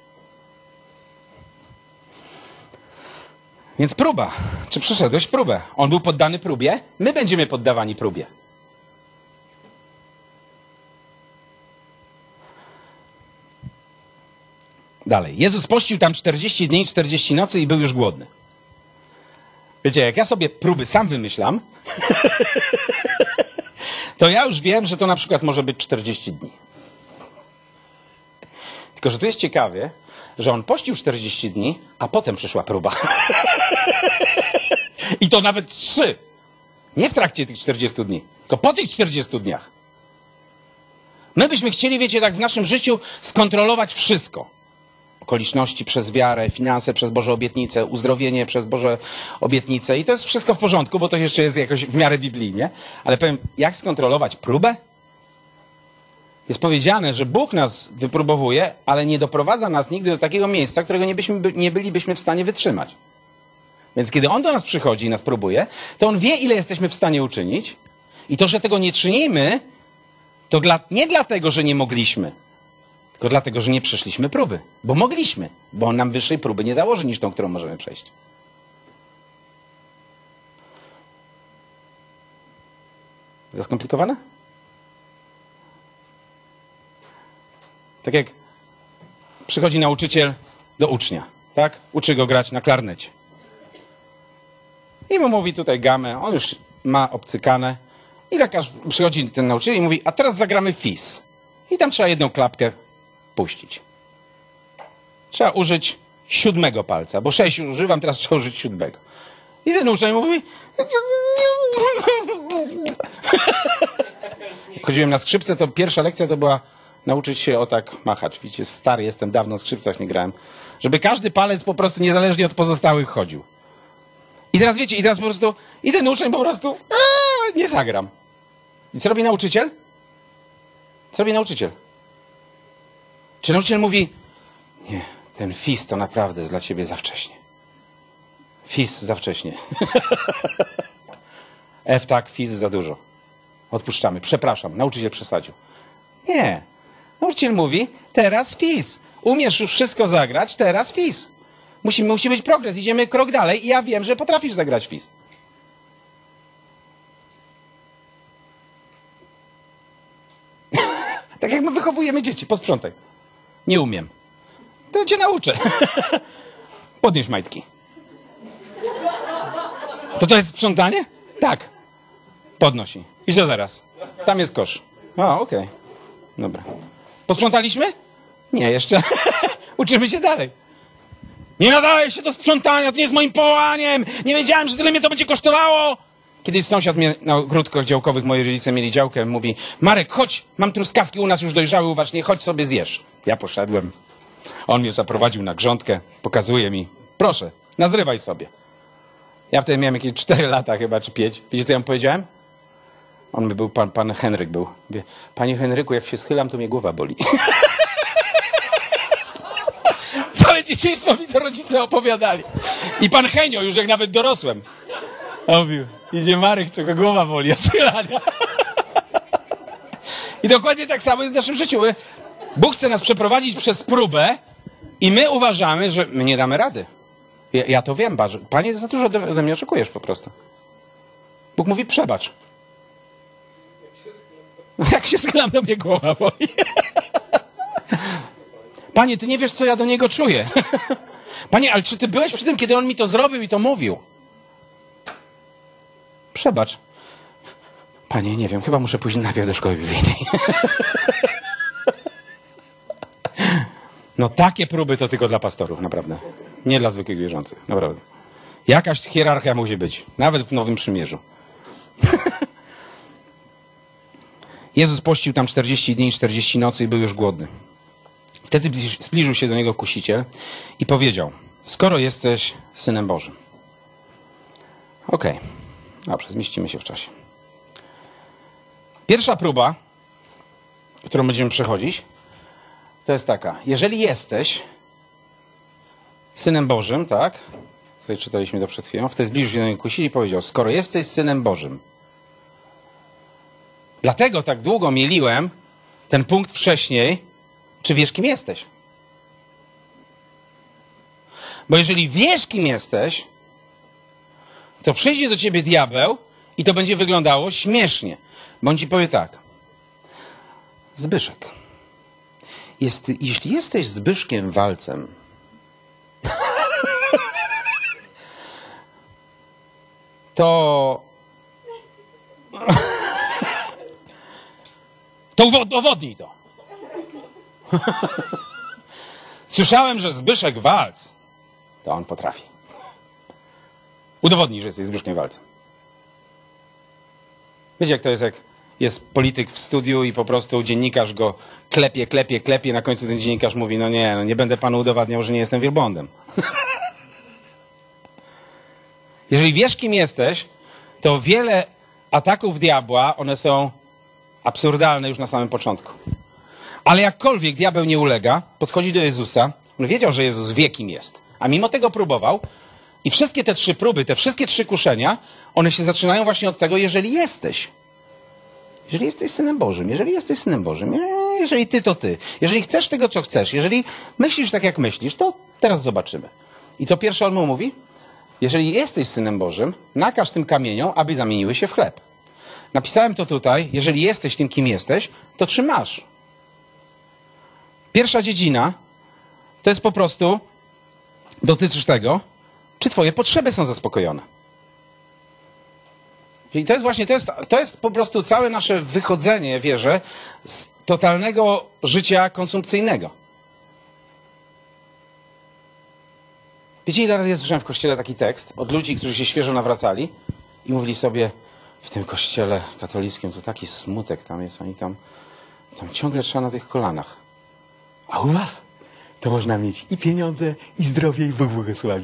Więc próba. Czy przeszedłeś próbę? On był poddany próbie, my będziemy poddawani próbie. Dalej. Jezus pościł tam 40 dni i 40 nocy i był już głodny. Wiecie, jak ja sobie próby sam wymyślam, to ja już wiem, że to na przykład może być 40 dni. Tylko że tu jest ciekawie, że on pościł 40 dni, a potem przyszła próba. I to nawet 3. Nie w trakcie tych 40 dni, tylko po tych 40 dniach. My byśmy chcieli, wiecie, tak w naszym życiu skontrolować wszystko. Okoliczności przez wiarę, finanse przez Boże obietnice, uzdrowienie przez Boże obietnice. I to jest wszystko w porządku, bo to jeszcze jest jakoś w miarę biblijnie. Ale powiem, jak skontrolować próbę? Jest powiedziane, że Bóg nas wypróbowuje, ale nie doprowadza nas nigdy do takiego miejsca, którego nie bylibyśmy w stanie wytrzymać. Więc kiedy On do nas przychodzi i nas próbuje, to On wie, ile jesteśmy w stanie uczynić. I to, że tego nie czynimy, to nie dlatego, że nie mogliśmy, tylko dlatego, że nie przeszliśmy próby. Bo mogliśmy, bo On nam wyższej próby nie założy niż tą, którą możemy przejść. Za skomplikowane? Tak jak przychodzi nauczyciel do ucznia, tak? Uczy go grać na klarnecie. I mu mówi tutaj gamę, on już ma obcykane. I lekarz, przychodzi ten nauczyciel i mówi, a teraz zagramy fis. I tam trzeba jedną klapkę puścić. Trzeba użyć 7 palca, bo 6 używam, teraz trzeba użyć 7. I ten uczeń mówi... Jak chodziłem na skrzypce, to pierwsza lekcja to była nauczyć się o tak machać. Widzicie, stary jestem, dawno na skrzypcach nie grałem. Żeby każdy palec po prostu niezależnie od pozostałych chodził. I teraz wiecie, i teraz po prostu... I ten uczeń po prostu... nie zagram. I co robi nauczyciel? Co robi nauczyciel? Czy nauczyciel mówi... Nie, ten fis to naprawdę jest dla ciebie za wcześnie. Fis za wcześnie. F tak, fis za dużo. Odpuszczamy. Przepraszam, nauczyciel przesadził. Nie. Nauczyciel mówi, teraz fis. Umiesz już wszystko zagrać, teraz fis. Musi być progres, idziemy krok dalej i ja wiem, że potrafisz zagrać fis. Tak jak my wychowujemy dzieci, posprzątaj. Nie umiem. To cię nauczę. Podnieś majtki. To jest sprzątanie? Tak. Podnosi. I co teraz? Tam jest kosz. O, okej. Dobra. Posprzątaliśmy? Nie, jeszcze. Uczymy się dalej. Nie nadaje się do sprzątania, to nie jest moim powołaniem. Nie wiedziałem, że tyle mnie to będzie kosztowało. Kiedyś sąsiad mnie na ogródkach działkowych, moi rodzice mieli działkę, mówi, Marek, chodź, mam truskawki u nas już dojrzały, uważnie, chodź sobie zjesz. Ja poszedłem. On mnie zaprowadził na grządkę, pokazuje mi, proszę, nazrywaj sobie. Ja wtedy miałem jakieś 4 lata chyba, czy 5. Wiecie, co ja mu powiedziałem? On był, pan Henryk był. Mówię, panie Henryku, jak się schylam, to mnie głowa boli. Całe dzieciństwo mi to rodzice opowiadali. I pan Henio, już jak nawet dorosłem. A mówił, idzie Marek, co go głowa boli, a schylania. I dokładnie tak samo jest w naszym życiu. Bóg chce nas przeprowadzić przez próbę i my uważamy, że my nie damy rady. Ja to wiem, Panie, za dużo ode mnie oczekujesz po prostu. Bóg mówi, przebacz. Jak się schylam, to mnie głowa boli. Panie, ty nie wiesz, co ja do niego czuję. Panie, ale czy ty byłeś przy tym, kiedy on mi to zrobił i to mówił? Przebacz. Panie, nie wiem, chyba muszę pójść najpierw do szkoły biblijnej. No takie próby to tylko dla pastorów, naprawdę. Nie dla zwykłych wierzących, naprawdę. Jakaś hierarchia musi być, nawet w Nowym Przymierzu. Jezus pościł tam 40 dni i 40 nocy i był już głodny. Wtedy zbliżył się do niego kusiciel i powiedział, skoro jesteś Synem Bożym. Okej, dobrze, zmieścimy się w czasie. Pierwsza próba, którą będziemy przechodzić, to jest taka. Jeżeli jesteś Synem Bożym, tak? Tutaj czytaliśmy to przed chwilą. Wtedy zbliżył się do niego kusiciel i powiedział, skoro jesteś Synem Bożym. Dlatego tak długo mieliłem ten punkt wcześniej, czy wiesz, kim jesteś? Bo jeżeli wiesz, kim jesteś, to przyjdzie do ciebie diabeł i to będzie wyglądało śmiesznie. Bo on ci powie tak. Zbyszek, jeśli jesteś Zbyszkiem Walcem, to udowodnij to. Słyszałem, że Zbyszek Walc, to on potrafi. Udowodnij, że jesteś Zbyszkiem Walcem. Wiecie, jak to jest, jak jest polityk w studiu i po prostu dziennikarz go klepie, na końcu ten dziennikarz mówi, no nie będę panu udowadniał, że nie jestem wielbłądem. Jeżeli wiesz, kim jesteś, to wiele ataków diabła, one są absurdalne już na samym początku. Ale jakkolwiek diabeł nie ulega, podchodzi do Jezusa, on wiedział, że Jezus wie, kim jest, a mimo tego próbował i wszystkie te 3 próby, te wszystkie 3 kuszenia, one się zaczynają właśnie od tego, jeżeli jesteś Synem Bożym, jeżeli ty, to ty, jeżeli chcesz tego, co chcesz, jeżeli myślisz tak, jak myślisz, to teraz zobaczymy. I co pierwsze on mu mówi? Jeżeli jesteś Synem Bożym, nakaż tym kamieniom, aby zamieniły się w chleb. Napisałem to tutaj. Jeżeli jesteś tym, kim jesteś, to czy masz? Pierwsza dziedzina to jest po prostu, dotyczysz tego, czy twoje potrzeby są zaspokojone. I to jest właśnie, to jest po prostu całe nasze wychodzenie, wierzę, z totalnego życia konsumpcyjnego. Wiecie, ile razy ja słyszałem w kościele taki tekst od ludzi, którzy się świeżo nawracali i mówili sobie, w tym kościele katolickim to taki smutek tam jest, oni tam ciągle trzeba na tych kolanach. A u was to można mieć i pieniądze, i zdrowie, i Bóg błogosławi.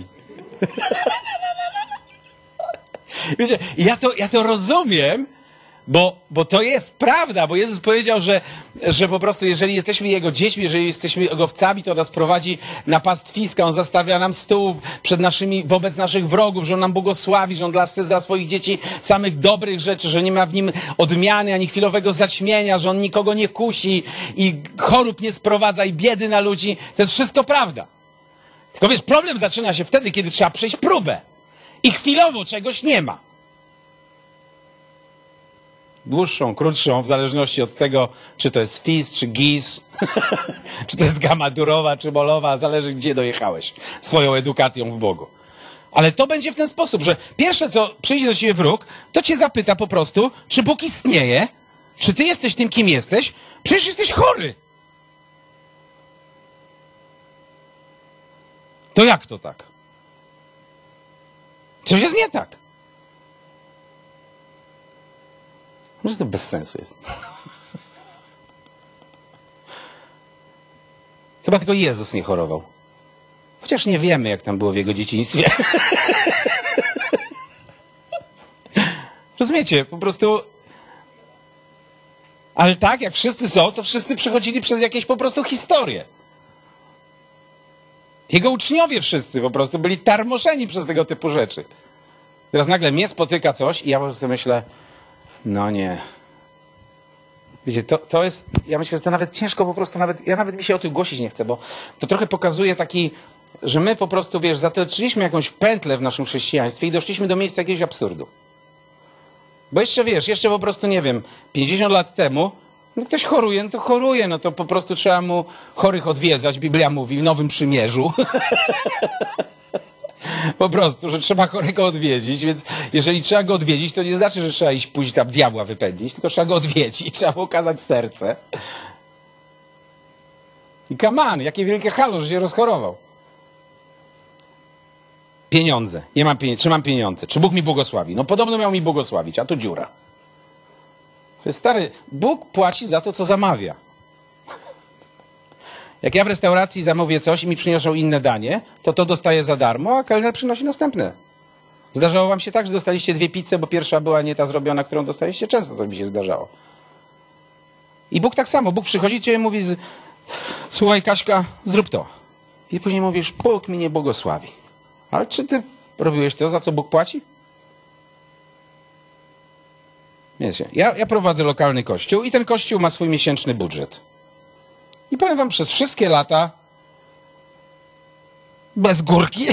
Wiecie, ja to rozumiem, bo to jest prawda, bo Jezus powiedział, że po prostu jeżeli jesteśmy Jego dziećmi, jeżeli jesteśmy Jego owcami, to nas prowadzi na pastwiska, On zastawia nam stół wobec naszych wrogów, że On nam błogosławi, że On chce dla swoich dzieci samych dobrych rzeczy, że nie ma w Nim odmiany ani chwilowego zaćmienia, że On nikogo nie kusi i chorób nie sprowadza i biedy na ludzi. To jest wszystko prawda. Tylko wiesz, problem zaczyna się wtedy, kiedy trzeba przejść próbę i chwilowo czegoś nie ma. Dłuższą, krótszą, w zależności od tego, czy to jest FIS, czy GIS, czy to jest gama durowa, czy bolowa, zależy gdzie dojechałeś swoją edukacją w Bogu. Ale to będzie w ten sposób, że pierwsze co przyjdzie do ciebie wróg, to cię zapyta po prostu, czy Bóg istnieje, czy ty jesteś tym, kim jesteś, przecież jesteś chory. To jak to tak? Coś jest nie tak. Może to bez sensu jest. Chyba tylko Jezus nie chorował. Chociaż nie wiemy, jak tam było w Jego dzieciństwie. Rozumiecie? Po prostu... Ale tak, jak wszyscy są, to wszyscy przechodzili przez jakieś po prostu historie. Jego uczniowie wszyscy po prostu byli tarmoszeni przez tego typu rzeczy. Teraz nagle mnie spotyka coś i ja po prostu myślę, no nie. Wiecie, to jest, ja myślę, że to nawet ciężko po prostu, ja nawet mi się o tym głosić nie chcę, bo to trochę pokazuje taki, że my po prostu, wiesz, zatoczyliśmy jakąś pętlę w naszym chrześcijaństwie i doszliśmy do miejsca jakiegoś absurdu. Bo jeszcze, wiesz, jeszcze po prostu, nie wiem, 50 lat temu, no ktoś choruje, no to choruje, no to po prostu trzeba mu chorych odwiedzać, Biblia mówi, w Nowym Przymierzu. Po prostu, że trzeba chorego odwiedzić, więc jeżeli trzeba go odwiedzić, to nie znaczy, że trzeba iść pójść tam diabła wypędzić, tylko trzeba go odwiedzić, trzeba mu okazać serce. I come on, jakie wielkie halo, że się rozchorował. Pieniądze. Nie mam pieniędzy. Czy mam pieniądze? Czy Bóg mi błogosławi? No podobno miał mi błogosławić, a tu dziura. To jest stary. Bóg płaci za to, co zamawia. Jak ja w restauracji zamówię coś i mi przynoszą inne danie, to dostaję za darmo, a kelner przynosi następne. Zdarzało wam się tak, że dostaliście 2 pizze, bo pierwsza była nie ta zrobiona, którą dostaliście? Często to mi się zdarzało. I Bóg tak samo. Bóg przychodzi cię i mówi, słuchaj Kaśka, zrób to. I później mówisz, Bóg mi nie błogosławi. Ale czy ty robiłeś to, za co Bóg płaci? Wiecie, ja prowadzę lokalny kościół i ten kościół ma swój miesięczny budżet. I powiem wam, przez wszystkie lata bez górki,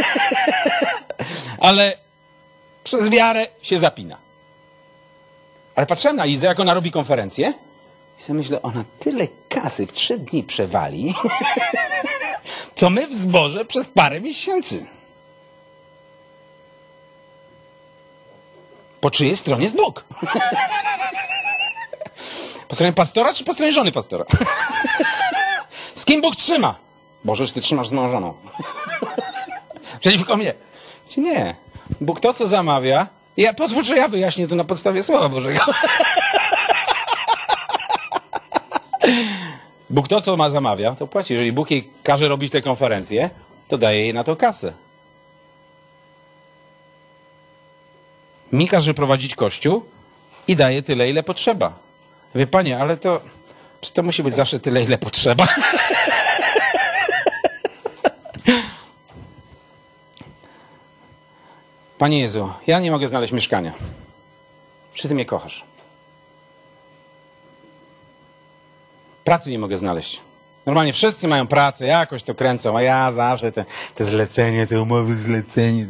ale przez wiarę się zapina. Ale patrzyłem na Izę, jak ona robi konferencję i sobie myślę, ona tyle kasy w 3 dni przewali, co my w zborze przez parę miesięcy. Po czyjej stronie jest Bóg? Po stronie pastora, czy po stronie żony pastora? Z kim Bóg trzyma? Boże, że ty trzymasz z moją żoną. Przeciwko mnie. Nie. Bóg to, co zamawia... Pozwól, że ja wyjaśnię to na podstawie Słowa Bożego. Bóg to, co zamawia, to płaci. Jeżeli Bóg jej każe robić tę konferencję, to daje jej na to kasę. Mi każe prowadzić kościół i daje tyle, ile potrzeba. Wie Panie, ale to... Czy to musi być zawsze tyle, ile potrzeba? Panie Jezu, ja nie mogę znaleźć mieszkania. Czy Ty mnie kochasz? Pracy nie mogę znaleźć. Normalnie wszyscy mają pracę, jakoś to kręcą, a ja zawsze te zlecenie, te umowy zlecenie,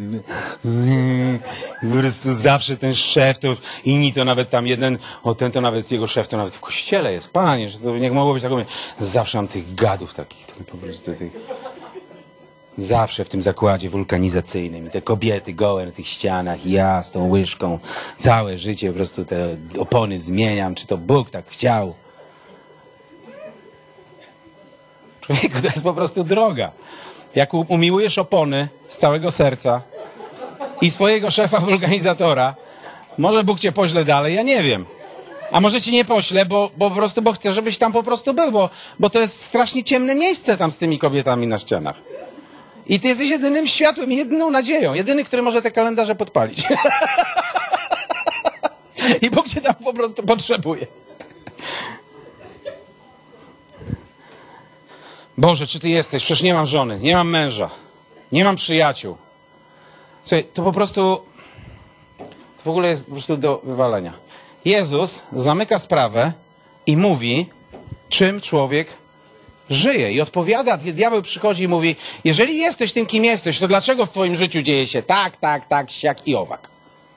po prostu zawsze ten szef, to inni to nawet tam jeden, ten to nawet, jego szef to nawet w kościele jest. Panie, że to nie mogło być tak, zawsze mam tych gadów takich, po prostu tych... Zawsze w tym zakładzie wulkanizacyjnym. Te kobiety gołe na tych ścianach, ja z tą łyżką. Całe życie po prostu te opony zmieniam. Czy to Bóg tak chciał? Człowieku, to jest po prostu droga. Jak umiłujesz opony z całego serca i swojego szefa wulkanizatora, może Bóg cię pośle dalej, ja nie wiem. A może cię nie pośle, bo po prostu, bo chcę, żebyś tam po prostu był, bo to jest strasznie ciemne miejsce tam z tymi kobietami na ścianach. I ty jesteś jedynym światłem i jedyną nadzieją. Jedyny, który może te kalendarze podpalić. I Bóg cię tam po prostu potrzebuje. Boże, czy ty jesteś? Przecież nie mam żony, nie mam męża, nie mam przyjaciół. Słuchaj, to po prostu... To w ogóle jest po prostu do wywalenia. Jezus zamyka sprawę i mówi, czym człowiek żyje. I odpowiada, diabeł przychodzi i mówi, jeżeli jesteś tym, kim jesteś, to dlaczego w twoim życiu dzieje się tak, siak i owak?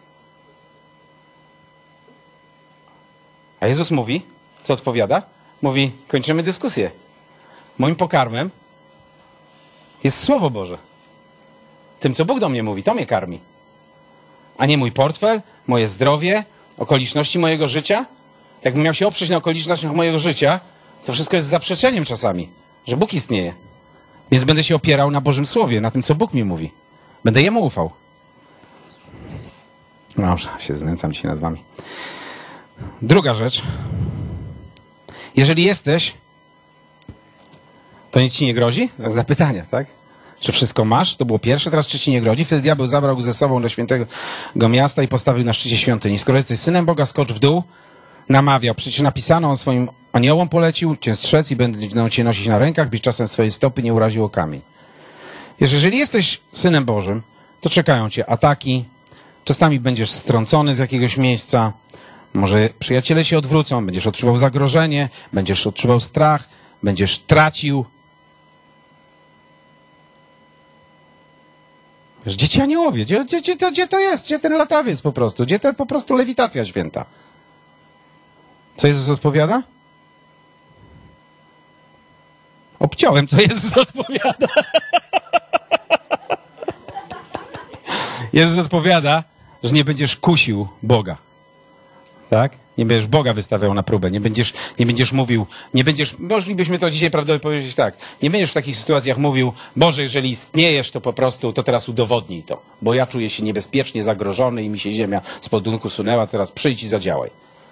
A Jezus mówi, co odpowiada? Mówi, kończymy dyskusję. Moim pokarmem jest Słowo Boże. Tym, co Bóg do mnie mówi, to mnie karmi. A nie mój portfel, moje zdrowie, okoliczności mojego życia. Jakbym miał się oprzeć na okolicznościach mojego życia, to wszystko jest zaprzeczeniem czasami, że Bóg istnieje. Więc będę się opierał na Bożym Słowie, na tym, co Bóg mi mówi. Będę Jemu ufał. Dobrze, się znęcam dzisiaj nad wami. Druga rzecz. Jeżeli jesteś, to nic ci nie grozi? Tak zapytania, tak? Czy wszystko masz? To było pierwsze, teraz czy ci nie grozi? Wtedy diabeł zabrał go ze sobą do świętego miasta i postawił na szczycie świątyni. Skoro jesteś synem Boga, skocz w dół. Namawiał. Przecież napisano, on swoim aniołom polecił cię strzec i będą cię nosić na rękach, byś czasem swoje stopy nie uraził o kamień. Jeżeli jesteś synem Bożym, to czekają cię ataki. Czasami będziesz strącony z jakiegoś miejsca. Może przyjaciele się odwrócą, będziesz odczuwał zagrożenie, będziesz odczuwał strach, będziesz tracił. Wiesz, dzieci aniołowie, gdzie to jest? Gdzie ten latawiec po prostu? Gdzie ta po prostu lewitacja święta? Co Jezus odpowiada? Obciąłem, co Jezus odpowiada. Jezus odpowiada, że nie będziesz kusił Boga. Tak? Nie będziesz Boga wystawiał na próbę. Nie będziesz mówił, moglibyśmy to dzisiaj prawdopodobnie powiedzieć tak, nie będziesz w takich sytuacjach mówił, Boże, jeżeli istniejesz, to po prostu, to teraz udowodnij to, bo ja czuję się niebezpiecznie zagrożony i mi się ziemia spod dunku sunęła, teraz przyjdź i zadziałaj.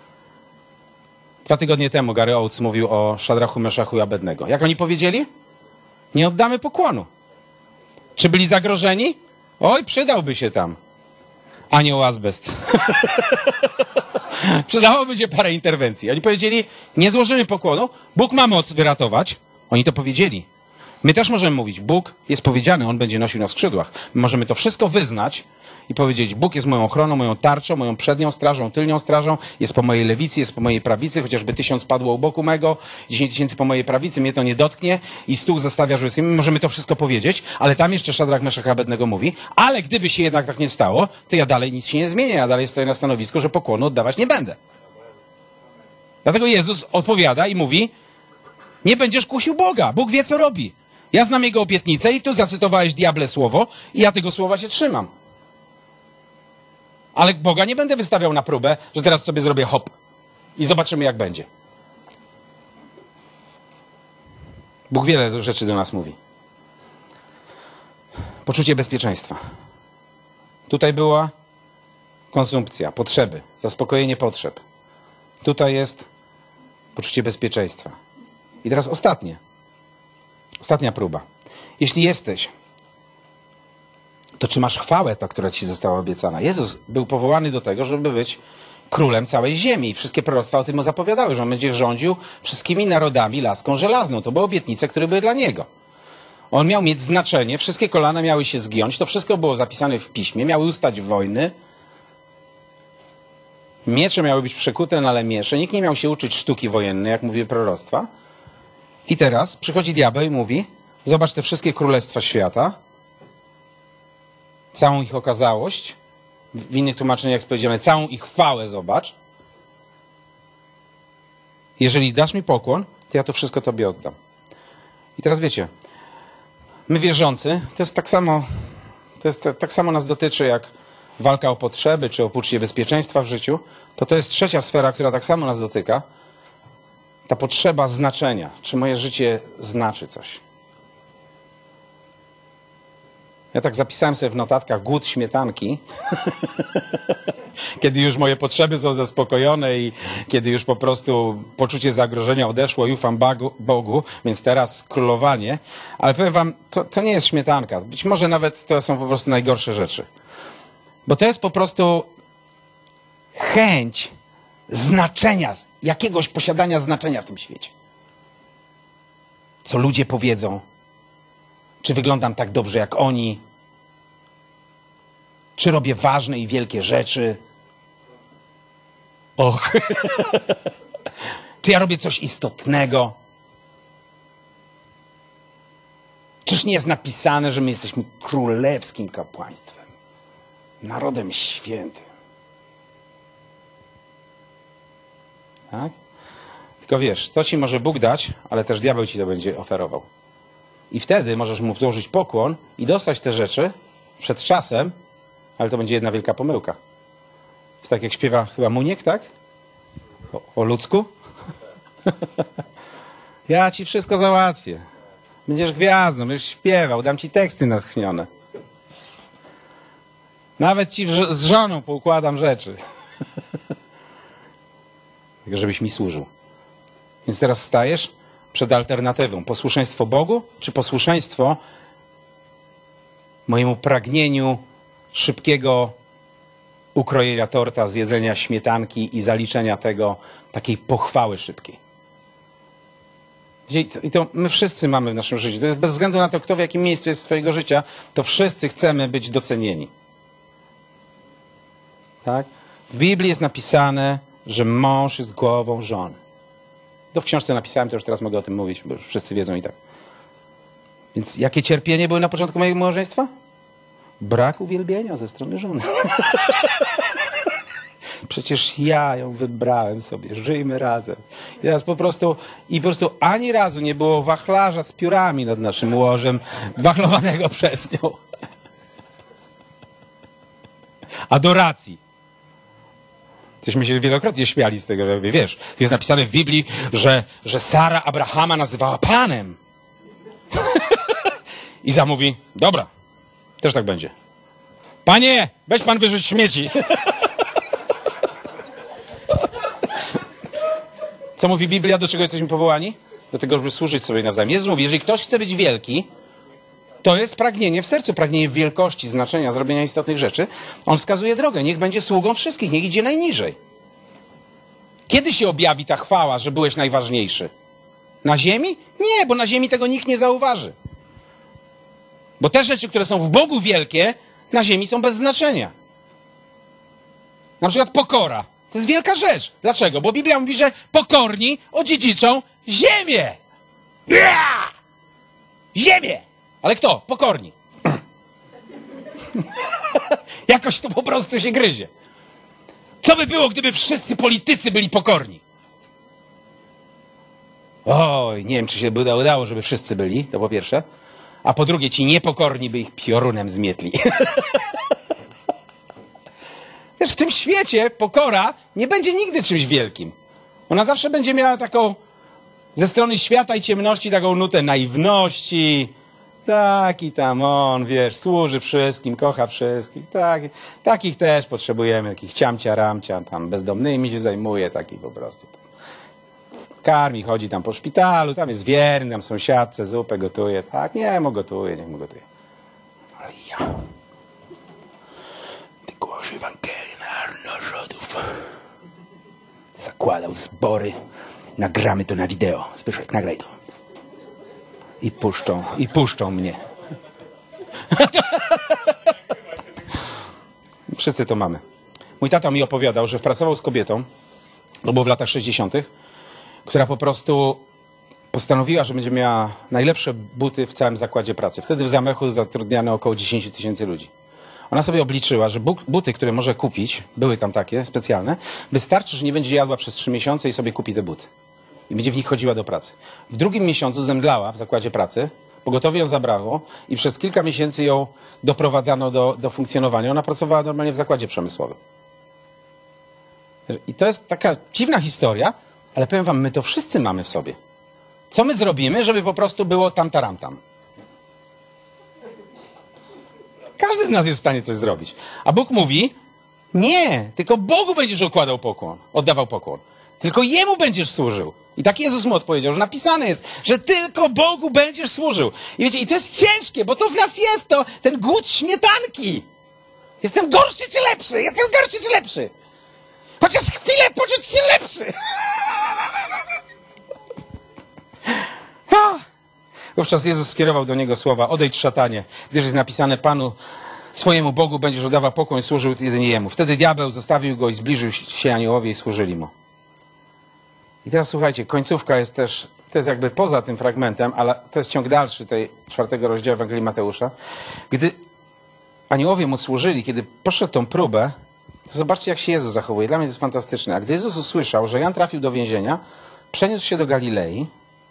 2 tygodnie temu Gary Oates mówił o Szadrachu, Meszachu i Abednego. Jak oni powiedzieli? Nie oddamy pokłonu. Czy byli zagrożeni? Oj, przydałby się tam anioł azbest. Przydałoby się parę interwencji. Oni powiedzieli, nie złożymy pokłonu, Bóg ma moc wyratować. Oni to powiedzieli. My też możemy mówić, Bóg jest powiedziany, On będzie nosił na skrzydłach. My możemy to wszystko wyznać i powiedzieć, Bóg jest moją ochroną, moją tarczą, moją przednią strażą, tylnią strażą, jest po mojej lewicy, jest po mojej prawicy, chociażby 1000 padło u boku mego, 10 000 po mojej prawicy, mnie to nie dotknie i stół zastawia, że jest. My możemy to wszystko powiedzieć, ale tam jeszcze Szadrach, Meszach i Abednego mówi, ale gdyby się jednak tak nie stało, to ja dalej nic się nie zmienię, ja dalej stoję na stanowisku, że pokłonu oddawać nie będę. Dlatego Jezus odpowiada i mówi, nie będziesz kusił Boga, Bóg wie, co robi. Ja znam Jego obietnicę i tu zacytowałeś diable słowo i ja tego słowa się trzymam. Ale Boga nie będę wystawiał na próbę, że teraz sobie zrobię hop i zobaczymy, jak będzie. Bóg wiele rzeczy do nas mówi. Poczucie bezpieczeństwa. Tutaj była konsumpcja, potrzeby, zaspokojenie potrzeb. Tutaj jest poczucie bezpieczeństwa. I teraz ostatnia próba. Jeśli jesteś, to czy masz chwałę, ta, która ci została obiecana? Jezus był powołany do tego, żeby być królem całej ziemi. I wszystkie proroctwa o tym zapowiadały, że on będzie rządził wszystkimi narodami laską żelazną. To były obietnice, które były dla niego. On miał mieć znaczenie, wszystkie kolana miały się zgiąć, to wszystko było zapisane w piśmie, miały ustać wojny. Miecze miały być przekute na lemiesze, nikt nie miał się uczyć sztuki wojennej, jak mówiły proroctwa. I teraz przychodzi diabeł i mówi, zobacz te wszystkie królestwa świata, całą ich okazałość, w innych tłumaczeniach jest powiedziane, całą ich chwałę zobacz. Jeżeli dasz mi pokłon, to ja to wszystko tobie oddam. I teraz wiecie, my wierzący, to jest tak samo nas dotyczy jak walka o potrzeby, czy o poczucie bezpieczeństwa w życiu, to jest trzecia sfera, która tak samo nas dotyka. Ta potrzeba znaczenia. Czy moje życie znaczy coś? Ja tak zapisałem sobie w notatkach głód śmietanki, kiedy już moje potrzeby są zaspokojone i kiedy już po prostu poczucie zagrożenia odeszło i ufam Bogu, więc teraz królowanie. Ale powiem wam, to nie jest śmietanka. Być może nawet to są po prostu najgorsze rzeczy. Bo to jest po prostu chęć znaczenia, jakiegoś posiadania znaczenia w tym świecie. Co ludzie powiedzą, czy wyglądam tak dobrze jak oni, czy robię ważne i wielkie rzeczy. Och, czy ja robię coś istotnego. Czyż nie jest napisane, że my jesteśmy królewskim kapłaństwem, narodem świętym. Tak? Tylko wiesz, to ci może Bóg dać, ale też diabeł ci to będzie oferował. I wtedy możesz mu złożyć pokłon i dostać te rzeczy przed czasem, ale to będzie jedna wielka pomyłka. Jest tak jak śpiewa chyba Muniek, tak? O ludzku? Ja ci wszystko załatwię. Będziesz gwiazdą, będziesz śpiewał, dam ci teksty natchnione. Nawet ci z żoną poukładam rzeczy. Tylko żebyś mi służył. Więc teraz stajesz przed alternatywą. Posłuszeństwo Bogu, czy posłuszeństwo mojemu pragnieniu szybkiego ukrojenia torta, zjedzenia śmietanki i zaliczenia tego, takiej pochwały szybkiej. I to my wszyscy mamy w naszym życiu. To jest bez względu na to, kto w jakim miejscu jest swojego życia, to wszyscy chcemy być docenieni. Tak? W Biblii jest napisane, że mąż jest głową żony. To w książce napisałem, to już teraz mogę o tym mówić, bo już wszyscy wiedzą i tak. Więc jakie cierpienie były na początku mojego małżeństwa? Brak uwielbienia ze strony żony. Przecież ja ją wybrałem sobie, żyjmy razem. I teraz po prostu ani razu nie było wachlarza z piórami nad naszym łożem, wachlowanego przez nią. Adoracji. Tośmy się wielokrotnie śmiali z tego, że wiesz, jest napisane w Biblii, że Sara Abrahama nazywała Panem. I zamówi, dobra, też tak będzie. Panie, weź pan wyrzuć śmieci. Co mówi Biblia, do czego jesteśmy powołani? Do tego, żeby służyć sobie nawzajem. Jezus mówi, jeżeli ktoś chce być wielki, to jest pragnienie w sercu, pragnienie wielkości, znaczenia, zrobienia istotnych rzeczy. On wskazuje drogę. Niech będzie sługą wszystkich, niech idzie najniżej. Kiedy się objawi ta chwała, że byłeś najważniejszy? Na ziemi? Nie, bo na ziemi tego nikt nie zauważy. Bo te rzeczy, które są w Bogu wielkie, na ziemi są bez znaczenia. Na przykład pokora. To jest wielka rzecz. Dlaczego? Bo Biblia mówi, że pokorni odziedziczą ziemię. Ziemię! Ale kto? Pokorni. Jakoś to po prostu się gryzie. Co by było, gdyby wszyscy politycy byli pokorni? Oj, nie wiem, czy się by udało, żeby wszyscy byli, to po pierwsze. A po drugie, ci niepokorni by ich piorunem zmietli. Wiesz, w tym świecie pokora nie będzie nigdy czymś wielkim. Ona zawsze będzie miała taką, ze strony świata i ciemności, taką nutę naiwności. Taki tam on, wiesz, służy wszystkim, kocha wszystkich. Takich też potrzebujemy, takich ciamcia, ramcia, tam bezdomnymi się zajmuje, taki po prostu. Karmi, chodzi tam po szpitalu, tam jest wierny, tam sąsiadce zupę gotuje. Tak, niech mu gotuje. Ale ja... Ty głoś Ewangelii narodów. Zakładał zbory. Nagramy to na wideo. Zbyszek, nagraj to. I puszczą mnie. Wszyscy to mamy. Mój tata mi opowiadał, że pracował z kobietą, to było w latach 60., która po prostu postanowiła, że będzie miała najlepsze buty w całym zakładzie pracy. Wtedy w Zamechu zatrudniano około 10 000 ludzi. Ona sobie obliczyła, że buty, które może kupić, były tam takie specjalne, wystarczy, że nie będzie jadła przez 3 miesiące i sobie kupi te buty. I będzie w nich chodziła do pracy. W drugim miesiącu zemdlała w zakładzie pracy, pogotowie ją zabrało i przez kilka miesięcy ją doprowadzano do funkcjonowania. Ona pracowała normalnie w zakładzie przemysłowym. I to jest taka dziwna historia, ale powiem wam, my to wszyscy mamy w sobie. Co my zrobimy, żeby po prostu było tam, taram, tam? Każdy z nas jest w stanie coś zrobić. A Bóg mówi, nie, tylko Bogu będziesz oddawał pokłon. Tylko Jemu będziesz służył. I tak Jezus mu odpowiedział, że napisane jest, że tylko Bogu będziesz służył. I wiecie, i to jest ciężkie, bo to w nas jest ten głód śmietanki. Jestem gorszy czy lepszy? Jestem gorszy czy lepszy? Chociaż chwilę poczuć się lepszy. Wówczas Jezus skierował do niego słowa, odejdź szatanie, gdyż jest napisane Panu swojemu Bogu będziesz oddawał pokłon i służył jedynie Jemu. Wtedy diabeł zostawił go i zbliżył się aniołowie i służyli mu. I teraz słuchajcie, końcówka jest też, to jest jakby poza tym fragmentem, ale to jest ciąg dalszy tej 4 rozdziału Ewangelii Mateusza. Gdy aniołowie mu służyli, kiedy poszedł tą próbę, to zobaczcie, jak się Jezus zachowuje. Dla mnie to jest fantastyczne. A gdy Jezus usłyszał, że Jan trafił do więzienia, przeniósł się do Galilei.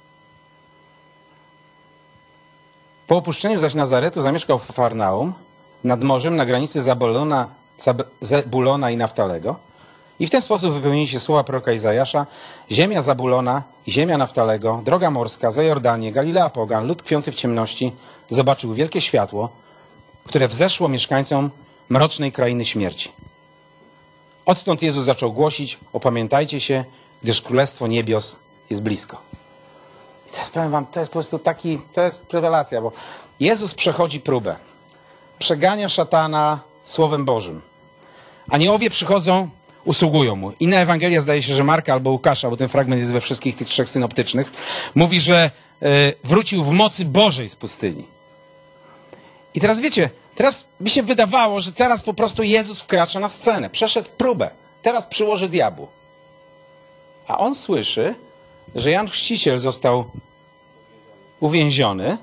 Po opuszczeniu zaś Nazaretu zamieszkał w Kafarnaum, nad morzem, na granicy Zebulona i Naftalego. I w ten sposób wypełnili się słowa proroka Izajasza. Ziemia Zabulona i ziemia Naftalego, droga morska, za Jordanię, Galilea pogan, lud tkwiący w ciemności, zobaczył wielkie światło, które wzeszło mieszkańcom mrocznej krainy śmierci. Odtąd Jezus zaczął głosić, opamiętajcie się, gdyż Królestwo Niebios jest blisko. I teraz powiem wam, to jest po prostu to jest rewelacja, bo Jezus przechodzi próbę. Przegania szatana Słowem Bożym. Aniołowie przychodzą, usługują mu. Inna Ewangelia, zdaje się, że Marka albo Łukasza, bo ten fragment jest we wszystkich tych 3 synoptycznych, mówi, że wrócił w mocy Bożej z pustyni. I teraz wiecie, teraz mi się wydawało, że teraz po prostu Jezus wkracza na scenę. Przeszedł próbę. Teraz przyłoży diabłu. A on słyszy, że Jan Chrzciciel został uwięziony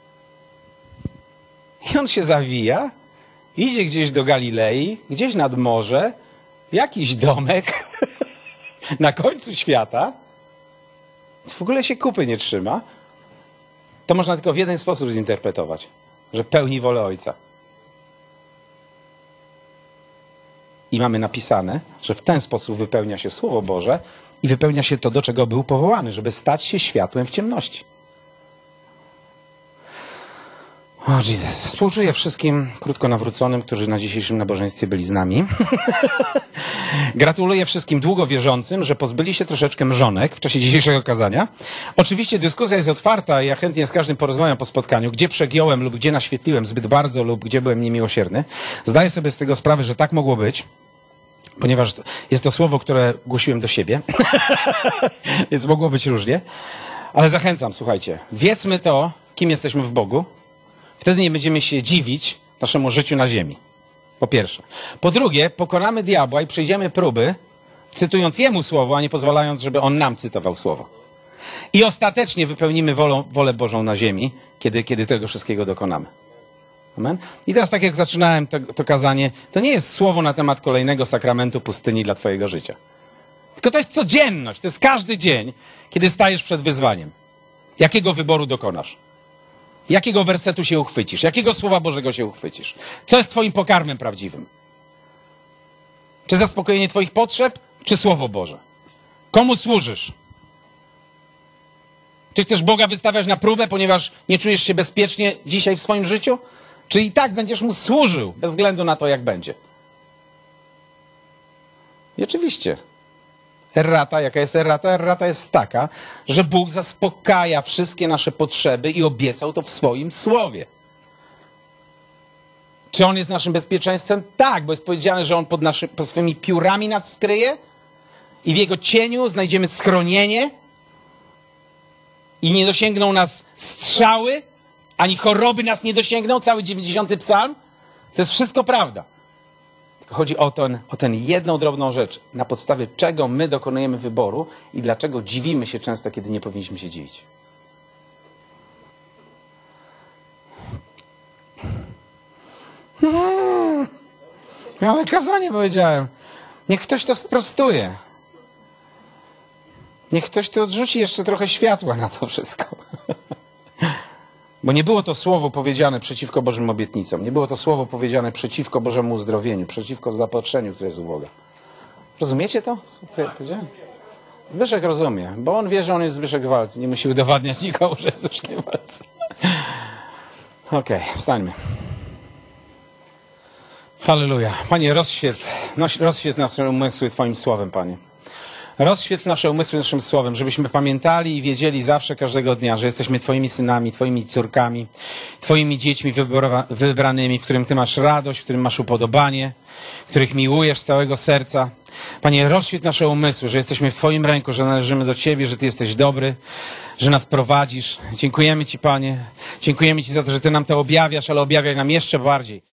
i on się zawija, idzie gdzieś do Galilei, gdzieś nad morze, jakiś domek na końcu świata, w ogóle się kupy nie trzyma. To można tylko w jeden sposób zinterpretować, że pełni wolę Ojca. I mamy napisane, że w ten sposób wypełnia się Słowo Boże i wypełnia się to, do czego był powołany, żeby stać się światłem w ciemności. O Jezus, współczuję wszystkim krótko nawróconym, którzy na dzisiejszym nabożeństwie byli z nami. Gratuluję wszystkim długowierzącym, że pozbyli się troszeczkę mrzonek w czasie dzisiejszego kazania. Oczywiście dyskusja jest otwarta i ja chętnie z każdym porozmawiam po spotkaniu, gdzie przegiąłem lub gdzie naświetliłem zbyt bardzo lub gdzie byłem niemiłosierny. Zdaję sobie z tego sprawę, że tak mogło być, ponieważ jest to słowo, które głosiłem do siebie, więc mogło być różnie. Ale zachęcam, słuchajcie, wiedzmy to, kim jesteśmy w Bogu. Wtedy nie będziemy się dziwić naszemu życiu na ziemi. Po pierwsze. Po drugie, pokonamy diabła i przejdziemy próby, cytując Jemu słowo, a nie pozwalając, żeby On nam cytował słowo. I ostatecznie wypełnimy wolę Bożą na ziemi, kiedy tego wszystkiego dokonamy. Amen? I teraz, tak jak zaczynałem to kazanie, to nie jest słowo na temat kolejnego sakramentu pustyni dla twojego życia. Tylko to jest codzienność, to jest każdy dzień, kiedy stajesz przed wyzwaniem. Jakiego wyboru dokonasz? Jakiego wersetu się uchwycisz? Jakiego Słowa Bożego się uchwycisz? Co jest twoim pokarmem prawdziwym? Czy zaspokojenie twoich potrzeb, czy Słowo Boże? Komu służysz? Czy chcesz Boga wystawiać na próbę, ponieważ nie czujesz się bezpiecznie dzisiaj w swoim życiu? Czy i tak będziesz Mu służył, bez względu na to, jak będzie? I oczywiście. Errata, jaka jest errata? Errata jest taka, że Bóg zaspokaja wszystkie nasze potrzeby i obiecał to w swoim słowie. Czy On jest naszym bezpieczeństwem? Tak, bo jest powiedziane, że On pod swoimi piórami nas skryje i w Jego cieniu znajdziemy schronienie i nie dosięgną nas strzały, ani choroby nas nie dosięgną, cały 90. psalm. To jest wszystko prawda. Tylko chodzi o tę jedną drobną rzecz, na podstawie czego my dokonujemy wyboru i dlaczego dziwimy się często, kiedy nie powinniśmy się dziwić. Ale kazanie powiedziałem. Niech ktoś to sprostuje. Niech ktoś to odrzuci jeszcze trochę światła na to wszystko. Bo nie było to słowo powiedziane przeciwko Bożym obietnicom. Nie było to słowo powiedziane przeciwko Bożemu uzdrowieniu, przeciwko zaopatrzeniu, które jest u Boga. Rozumiecie to, co ja powiedziałem? Zbyszek rozumie, bo on wie, że on jest Zbyszek Walc. Nie musi udowadniać nikomu, że jest Zbyszkiem Walc. Okej, wstańmy. Halleluja. Panie, rozświetl nasze umysły Twoim słowem, Panie. Rozświetl nasze umysły naszym słowem, żebyśmy pamiętali i wiedzieli zawsze, każdego dnia, że jesteśmy Twoimi synami, Twoimi córkami, Twoimi dziećmi wybranymi, w którym Ty masz radość, w którym masz upodobanie, których miłujesz z całego serca. Panie, rozświetl nasze umysły, że jesteśmy w Twoim ręku, że należymy do Ciebie, że Ty jesteś dobry, że nas prowadzisz. Dziękujemy Ci, Panie. Dziękujemy Ci za to, że Ty nam to objawiasz, ale objawiaj nam jeszcze bardziej.